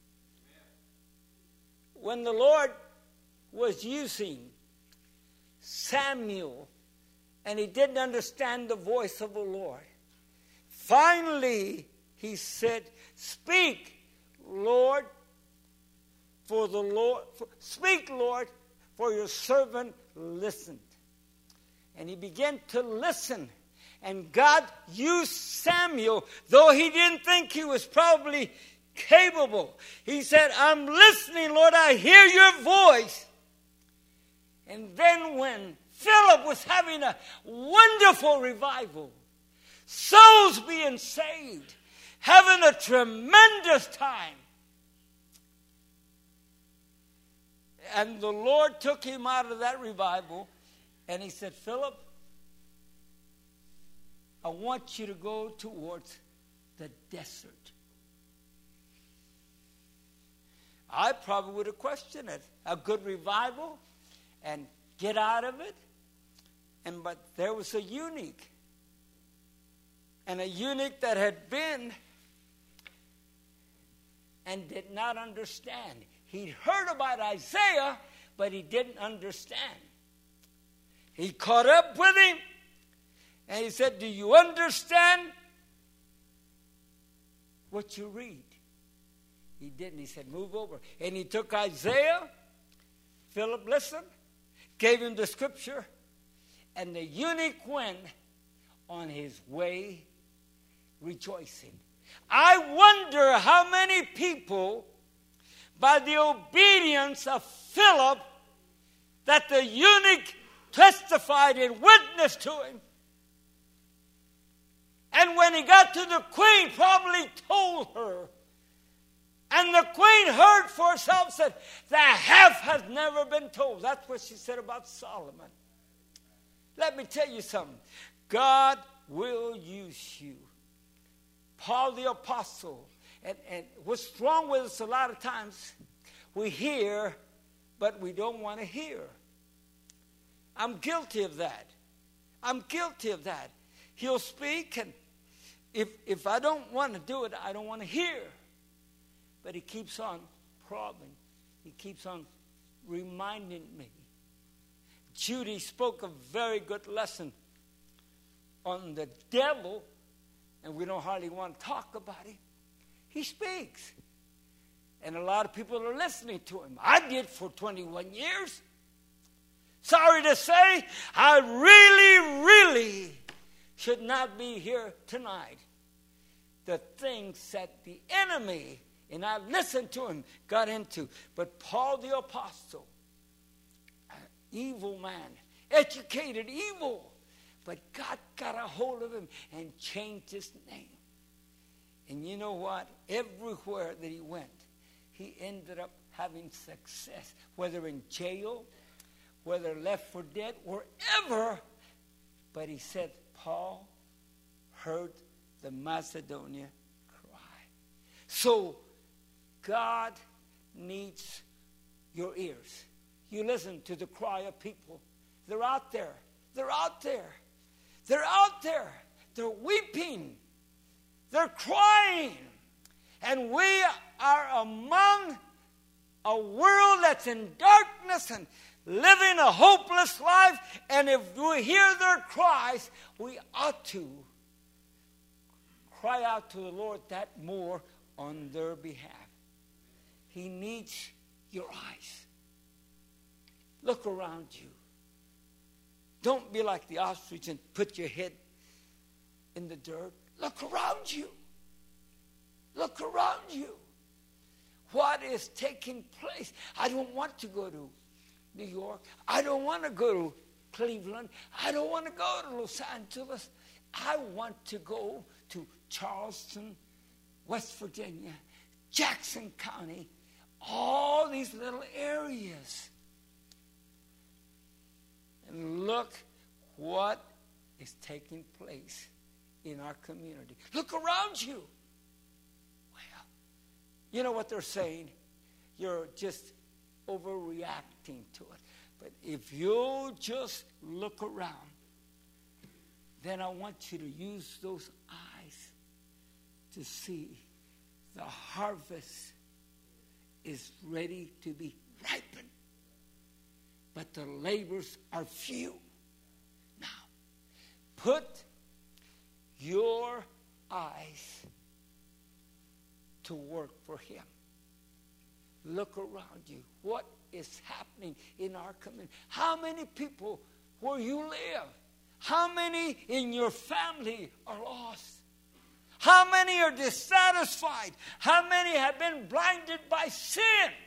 When the Lord was using Samuel, and he didn't understand the voice of the Lord, finally he said, speak, Lord, for the Lord, for, speak, Lord, for your servant listened. And he began to listen. And God used Samuel, though he didn't think he was probably capable. He said, I'm listening, Lord, I hear your voice. And then when Philip was having a wonderful revival, souls being saved, having a tremendous time, and the Lord took him out of that revival, and he said, Philip, I want you to go towards the desert. I probably would have questioned it. A good revival and get out of it. And but there was a eunuch. And a eunuch that had been and did not understand. He'd heard about Isaiah, but he didn't understand. He caught up with him, and he said, do you understand what you read? He didn't. He said, move over. And he took Isaiah. Philip listened, gave him the scripture, and the eunuch went on his way rejoicing. I wonder how many people, by the obedience of Philip, that the eunuch testified and witnessed to him. And when he got to the queen, probably told her. And the queen heard for herself, said, the half has never been told. That's what she said about Solomon. Let me tell you something. God will use you. Paul the apostle. And, and what's wrong with us a lot of times, we hear, but we don't want to hear. I'm guilty of that. I'm guilty of that. He'll speak, and if, if I don't want to do it, I don't want to hear. But he keeps on probing. He keeps on reminding me. Judy spoke a very good lesson on the devil, and we don't hardly want to talk about him. He speaks. And a lot of people are listening to him. I did for twenty-one years. Sorry to say, I really, really should not be here tonight. The things that the enemy, and I listened to him, got into. But Paul the Apostle, an evil man, educated evil, but God got a hold of him and changed his name. And you know what? Everywhere that he went, he ended up having success, whether in jail, whether left for dead, wherever. But he said, Paul heard the Macedonia cry. So God needs your ears. You listen to the cry of people. They're out there. They're out there. They're out there. They're weeping. They're crying. And we are among a world that's in darkness and living a hopeless life. And if we hear their cries, we ought to cry out to the Lord that more on their behalf. He needs your eyes. Look around you. Don't be like the ostrich and put your head in the dirt. Look around you. Look around you. What is taking place? I don't want to go to New York. I don't want to go to Cleveland. I don't want to go to Los Angeles. I want to go to Charleston, West Virginia, Jackson County, all these little areas. And look what is taking place in our community. Look around you. Well, you know what they're saying? You're just overreacting to it. But if you just look around, then I want you to use those eyes to see the harvest is ready to be ripened. But the labors are few. Now, put your eyes to work for him. Look around you. What is happening in our community? How many people where you live? How many in your family are lost? How many are dissatisfied? How many have been blinded by sin?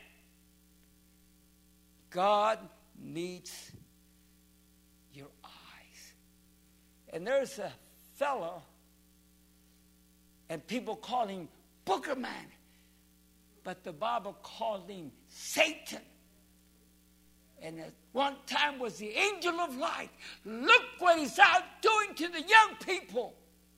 God needs your eyes. And there's a fellow, and people call him Booger Man, but the Bible called him Satan. And at one time was the angel of light. Look what he's out doing to the young people.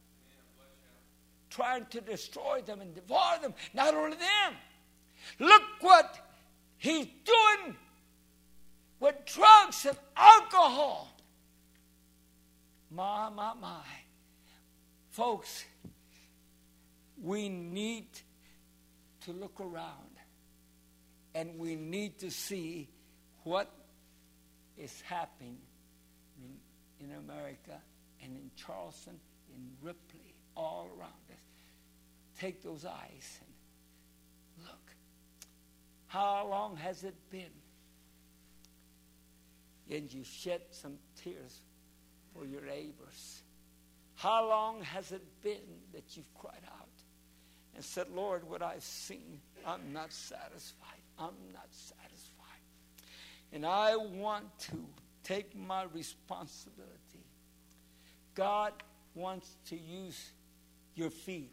Trying to destroy them and devour them. Not only them. Look what he's doing with drugs and alcohol. My, my, my. Folks, we need to look around. And we need to see what is happening in, in America and in Charleston, in Ripley, all around us. Take those eyes and look. How long has it been? And you shed some tears for your neighbors. How long has it been that you've cried out and said, Lord, what I've seen, I'm not satisfied. I'm not satisfied. And I want to take my responsibility. God wants to use your feet.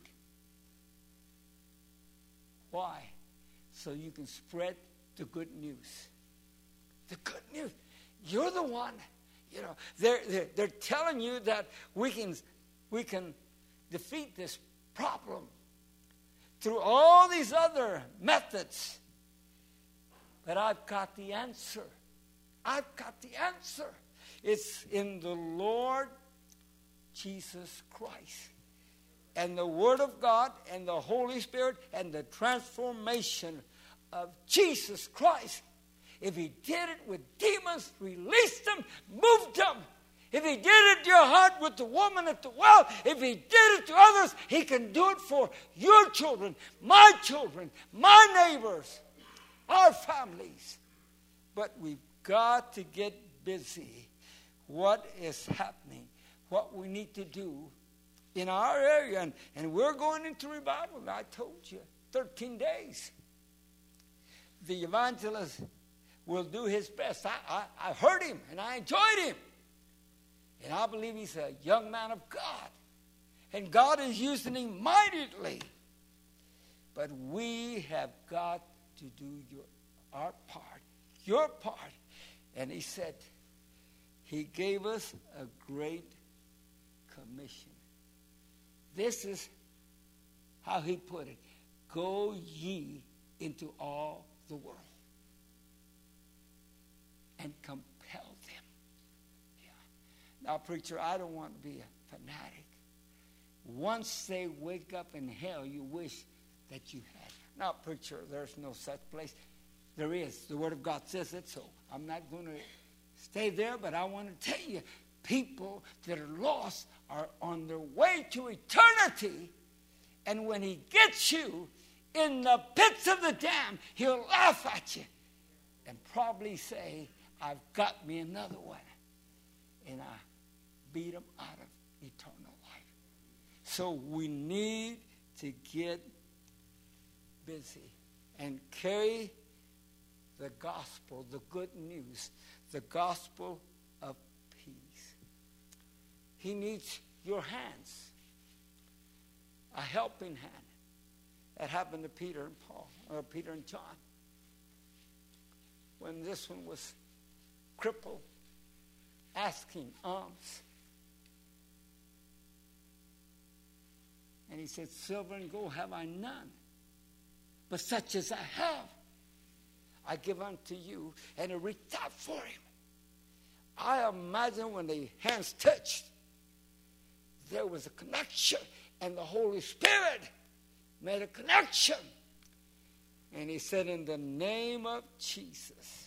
Why? So you can spread the good news. The good news. You're the one. You know, they're, they're, they're telling you that we can, we can defeat this problem through all these other methods. But I've got the answer. I've got the answer. It's in the Lord Jesus Christ. and the Word of God and the Holy Spirit and the transformation of Jesus Christ. If he did it with demons, released them, moved them. If he did it in your heart with the woman at the well, if he did it to others, he can do it for your children, my children, my neighbors, our families. But we've got to get busy. What is happening? What we need to do in our area. And, and we're going into revival. I told you, thirteen days. The evangelist will do his best. I, I, I heard him and I enjoyed him. And I believe he's a young man of God. And God is using him mightily. But we have got to do your, our part. Your part. And he said, he gave us a great commission. This is how he put it. Go ye into all the world. And compel them. Yeah. Now, preacher, I don't want to be a fanatic. Once they wake up in hell, you wish that you had. Now, preacher, there's no such place. There is. The Word of God says it, so I'm not going to stay there, but I want to tell you, people that are lost are on their way to eternity, and when he gets you in the pits of the dam, he'll laugh at you and probably say, I've got me another one. And I beat him out of eternal life. So we need to get busy and carry the gospel, the good news, the gospel of peace. He needs your hands, a helping hand. That happened to Peter and Paul, or Peter and John. When this one was crippled, asking alms. And he said, silver and gold have I none, but such as I have, I give unto you. And he reached out for him. I imagine when the hands touched, there was a connection, and the Holy Spirit made a connection. And he said, in the name of Jesus,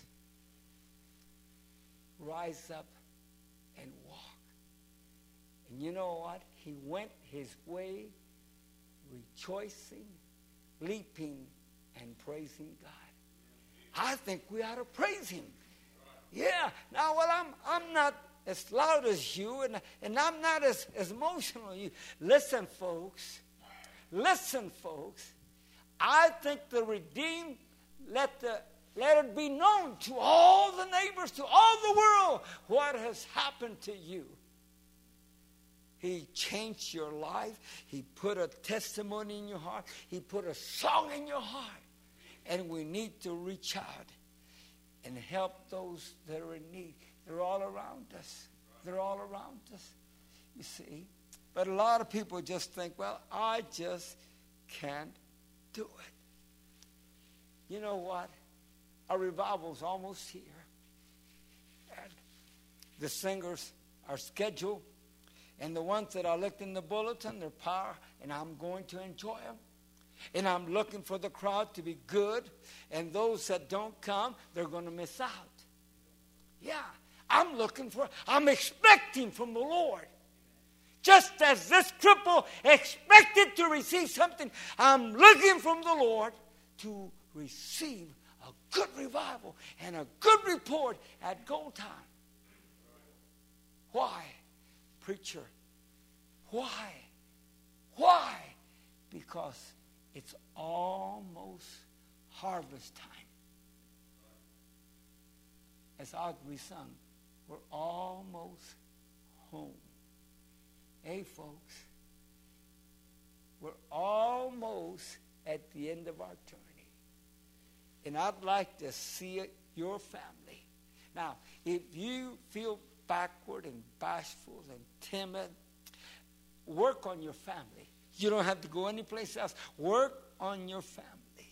rise up and walk. And you know what? He went his way rejoicing, leaping, and praising God. I think we ought to praise him. Yeah. Now, well, I'm I'm not as loud as you, and, and I'm not as, as emotional as you. Listen, folks. Listen, folks. I think the redeemed, let the Let it be known to all the neighbors, to all the world, what has happened to you. He changed your life. He put a testimony in your heart. He put a song in your heart. And we need to reach out and help those that are in need. They're all around us. They're all around us, you see. But a lot of people just think, well, I just can't do it. You know what? Our revival's almost here. And the singers are scheduled. And the ones that I looked in the bulletin, they're power. And I'm going to enjoy them. And I'm looking for the crowd to be good. And those that don't come, they're going to miss out. Yeah. I'm looking for, I'm expecting from the Lord. Just as this cripple expected to receive something, I'm looking from the Lord to receive a good revival and a good report at Gold Time. Why? Preacher, why? Why? Because it's almost harvest time. As Audrey sung, we're almost home. Hey, folks, we're almost at the end of our journey. And I'd like to see it, your family. Now, if you feel backward and bashful and timid, work on your family. You don't have to go anyplace else. Work on your family.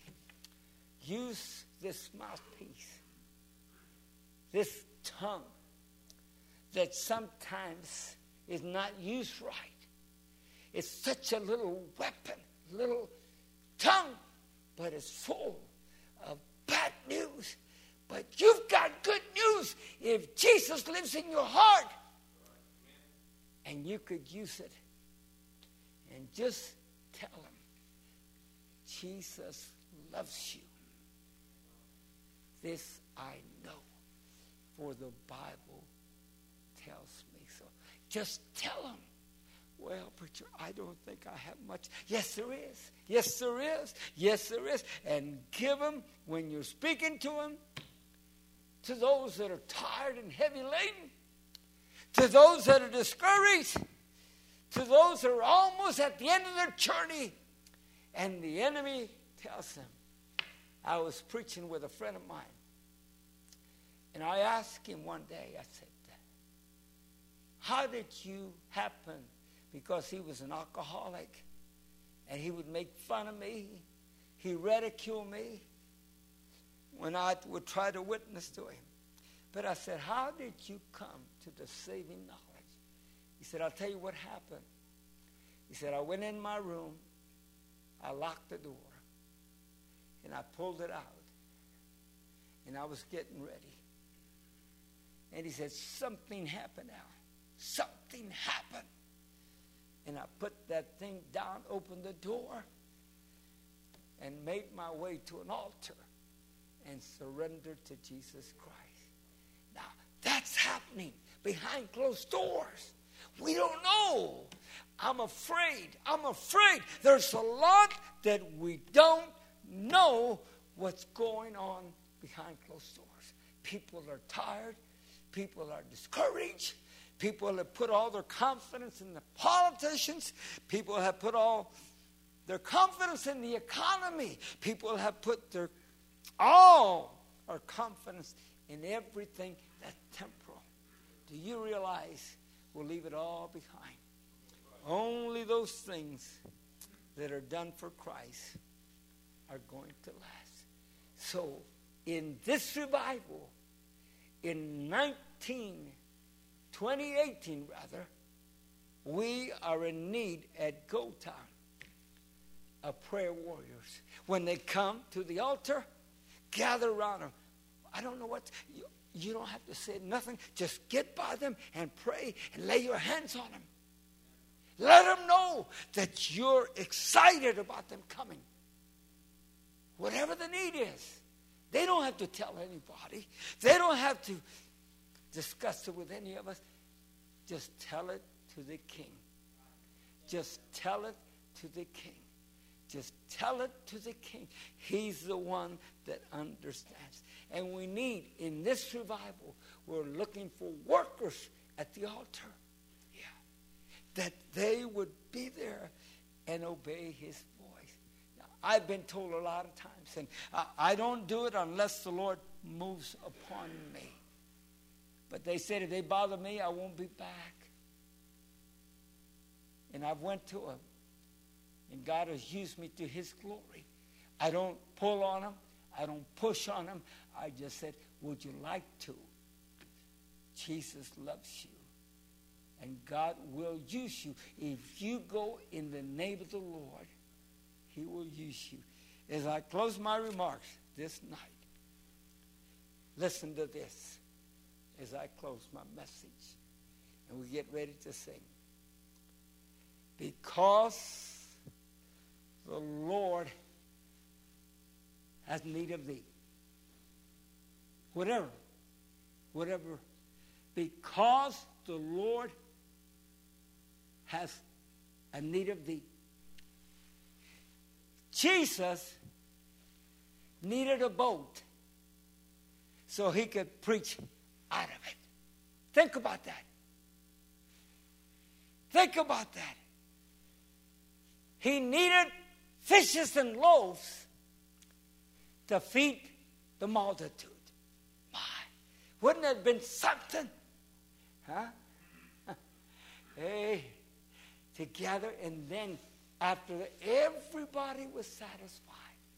Use this mouthpiece, this tongue that sometimes is not used right. It's such a little weapon, little tongue, but it's full of bad news. But you've got good news if Jesus lives in your heart. And you could use it. And just tell him, Jesus loves you. This I know, for the Bible tells me so. Just tell him. Well, preacher, I don't think I have much. Yes, there is. Yes, there is. Yes, there is. And give him, when you're speaking to him, to those that are tired and heavy laden, to those that are discouraged, to those that are almost at the end of their journey, and the enemy tells them. I was preaching with a friend of mine, and I asked him one day, I said, how did you happen? Because he was an alcoholic, and he would make fun of me. He ridiculed me when I would try to witness to him. But I said, how did you come to the saving knowledge? He said, I'll tell you what happened. He said, I went in my room, I locked the door, and I pulled it out, and I was getting ready. And he said, something happened now. Something happened. And I put that thing down, opened the door, and made my way to an altar and surrendered to Jesus Christ. Now, that's happening behind closed doors. We don't know. I'm afraid. I'm afraid. There's a lot that we don't know what's going on behind closed doors. People are tired. People are discouraged. People have put all their confidence in the politicians. People have put all their confidence in the economy. People have put their all our confidence in everything that's temporal. Do you realize we'll leave it all behind? Only those things that are done for Christ are going to last. So, in this revival, in nineteen twenty eighteen, rather, we are in need at Go Time of prayer warriors. When they come to the altar, gather around them. I don't know what, you, you don't have to say nothing. Just get by them and pray and lay your hands on them. Let them know that you're excited about them coming. Whatever the need is. They don't have to tell anybody. They don't have to discuss it with any of us. Just tell it to the King. Just tell it to the King. Just tell it to the King. He's the one that understands. And we need, in this revival, we're looking for workers at the altar. Yeah. That they would be there and obey his voice. Now, I've been told a lot of times, and I, I don't do it unless the Lord moves upon me. But they said, if they bother me, I won't be back. And I've went to them. And God has used me to his glory. I don't pull on them. I don't push on them. I just said, would you like to? Jesus loves you. And God will use you. If you go in the name of the Lord, he will use you. As I close my remarks this night, listen to this as I close my message. And we get ready to sing. Because the Lord has need of thee. Whatever. Whatever. Because the Lord has a need of thee. Jesus needed a boat so he could preach out of it. Think about that. Think about that. He needed fishes and loaves to feed the multitude. My, wouldn't that have been something? Huh? Hey, together, and then after that, everybody was satisfied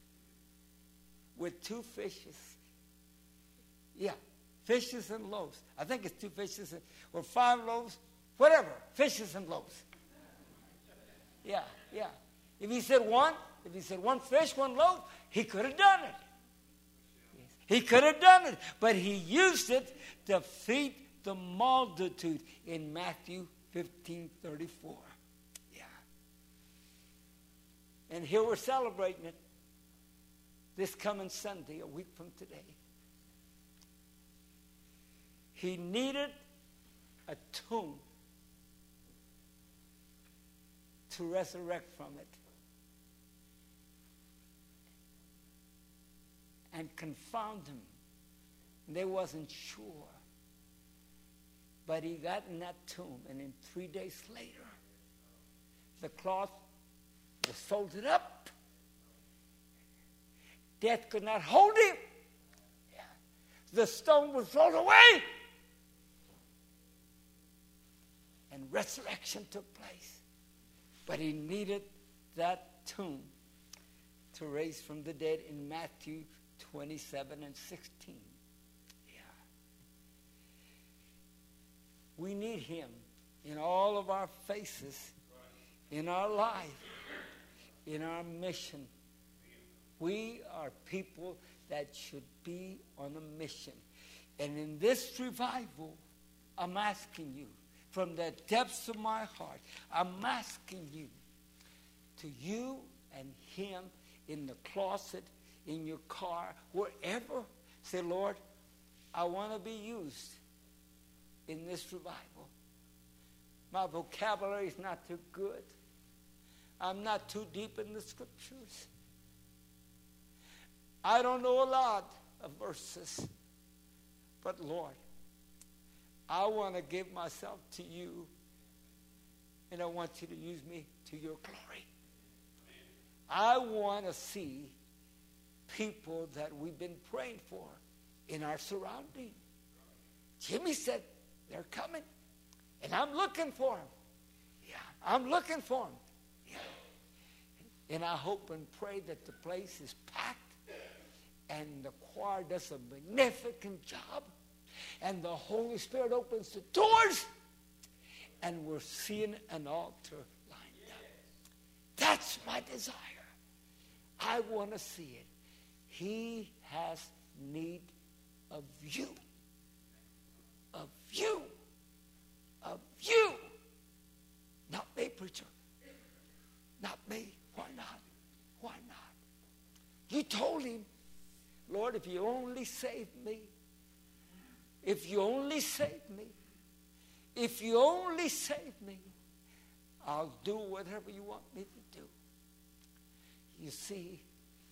with two fishes. Yeah, fishes and loaves. I think it's two fishes and, or five loaves, whatever, fishes and loaves. Yeah, yeah. If he said one, if he said one fish, one loaf, he could have done it. He could have done it, but he used it to feed the multitude in Matthew fifteen thirty-four. Yeah. And here we're celebrating it this coming Sunday, a week from today. He needed a tomb to resurrect from it and confound them. They wasn't sure. But he got in that tomb, and in three days later, the cloth was folded up. Death could not hold him. Yeah. The stone was rolled away. And resurrection took place. But he needed that tomb to raise from the dead in Matthew twenty-seven and sixteen. Yeah. We need him in all of our faces, in our life, in our mission. We are people that should be on a mission. And in this revival, I'm asking you, from the depths of my heart, I'm asking you, to you and him in the closet, in your car, wherever, say, Lord, I want to be used in this revival. My vocabulary is not too good. I'm not too deep in the scriptures. I don't know a lot of verses. But Lord, I want to give myself to you, and I want you to use me to your glory. I want to see people that we've been praying for in our surrounding. Jimmy said they're coming, and I'm looking for them. Yeah, I'm looking for them. Yeah. And I hope and pray that the place is packed, and the choir does a magnificent job, and the Holy Spirit opens the doors, and we're seeing an altar lined up. That's my desire. I want to see it. He has need of you. Of you. Of you. Not me, preacher. Not me. Why not? Why not? You told him, Lord, if you only save me, if you only save me, if you only save me, I'll do whatever you want me to do. You see,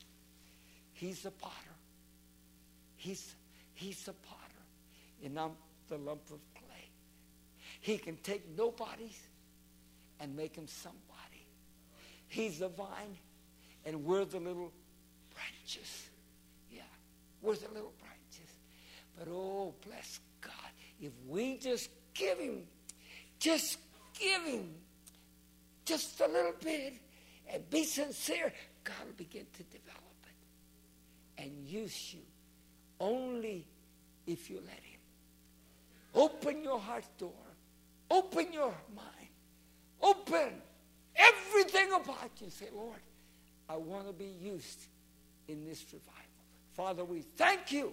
he's a potter. He's, he's a potter, and I'm the lump of clay. He can take nobodies and make him somebody. He's the vine, and we're the little branches. Yeah, we're the little branches. But oh, bless God, if we just give him, just give him just a little bit and be sincere, God will begin to develop it and use you only if you let him. Open your heart door. Open your mind. Open everything about you. Say, Lord, I want to be used in this revival. Father, we thank you.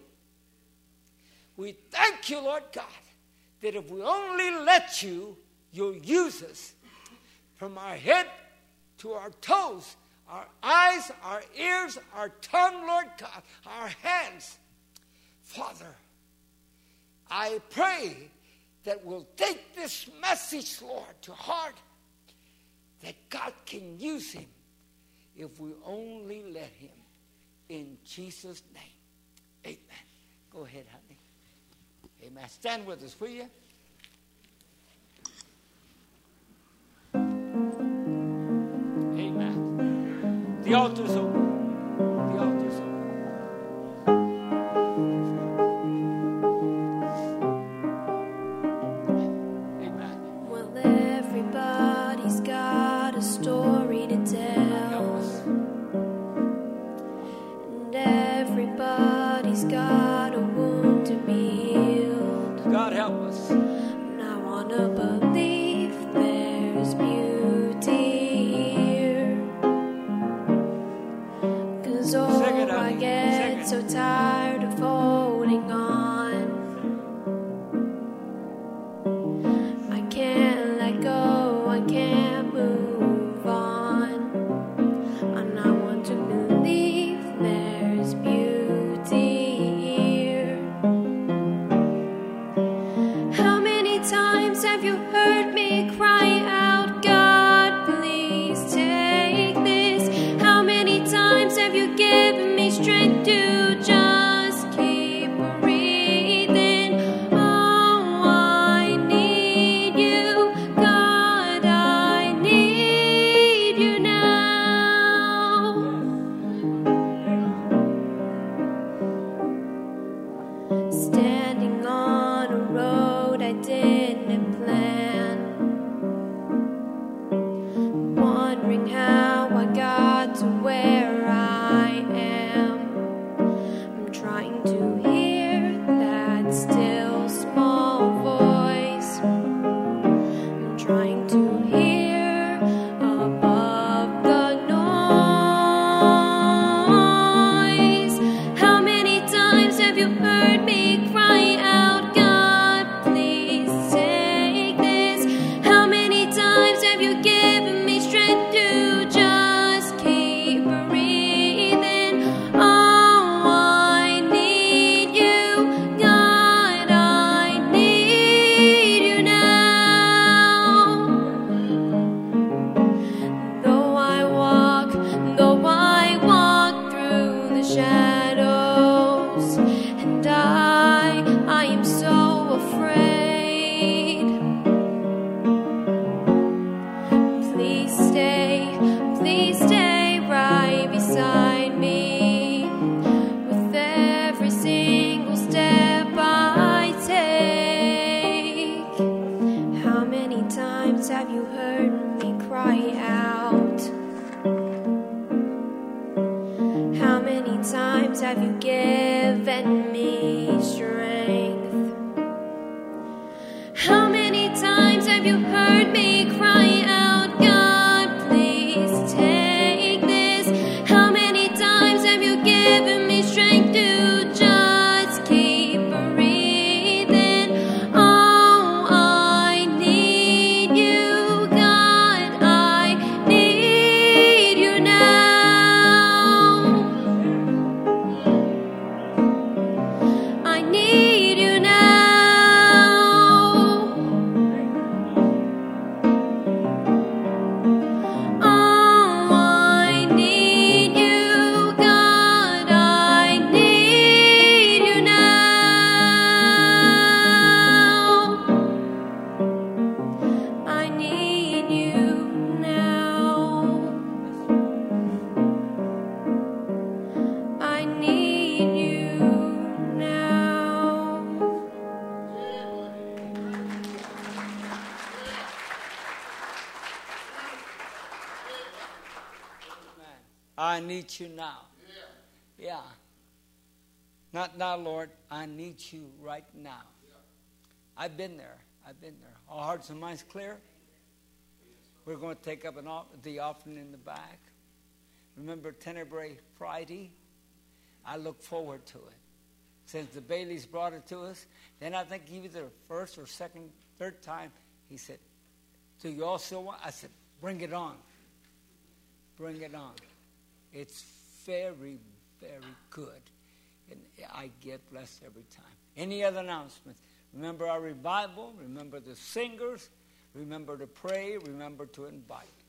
We thank you, Lord God, that if we only let you, you'll use us from our head to our toes, our eyes, our ears, our tongue, Lord God, our hands. Father, I pray that we'll take this message, Lord, to heart, that God can use him if we only let him. In Jesus' name, amen. Go ahead, honey. Amen. Stand with us, will you? Amen. The altar's open. The altar's open. Amen. Well, everybody's got a story to tell, and everybody's got a wound to be healed. God help us. And I want to believe there's beauty have you given me strength? How many times have you heard me cry out, God, please take this? How many times have you given me strength to just keep breathing? Oh, I need you, God, I need you now. I need you now. Oh, I need you, God, I need you now. I need you now. I need you now. I need you now. Yeah. Not now, Lord. I need you right now. I've been there. I've been there. All hearts and minds clear? We're going to take up an off- the offering in the back. Remember Tenebrae Friday? I look forward to it. Since the Baileys brought it to us, then I think either the first or second, third time, he said, do you all still want? I said, bring it on. Bring it on. It's very, very good. And I get blessed every time. Any other announcements? Remember our revival. Remember the singers. Remember to pray. Remember to invite.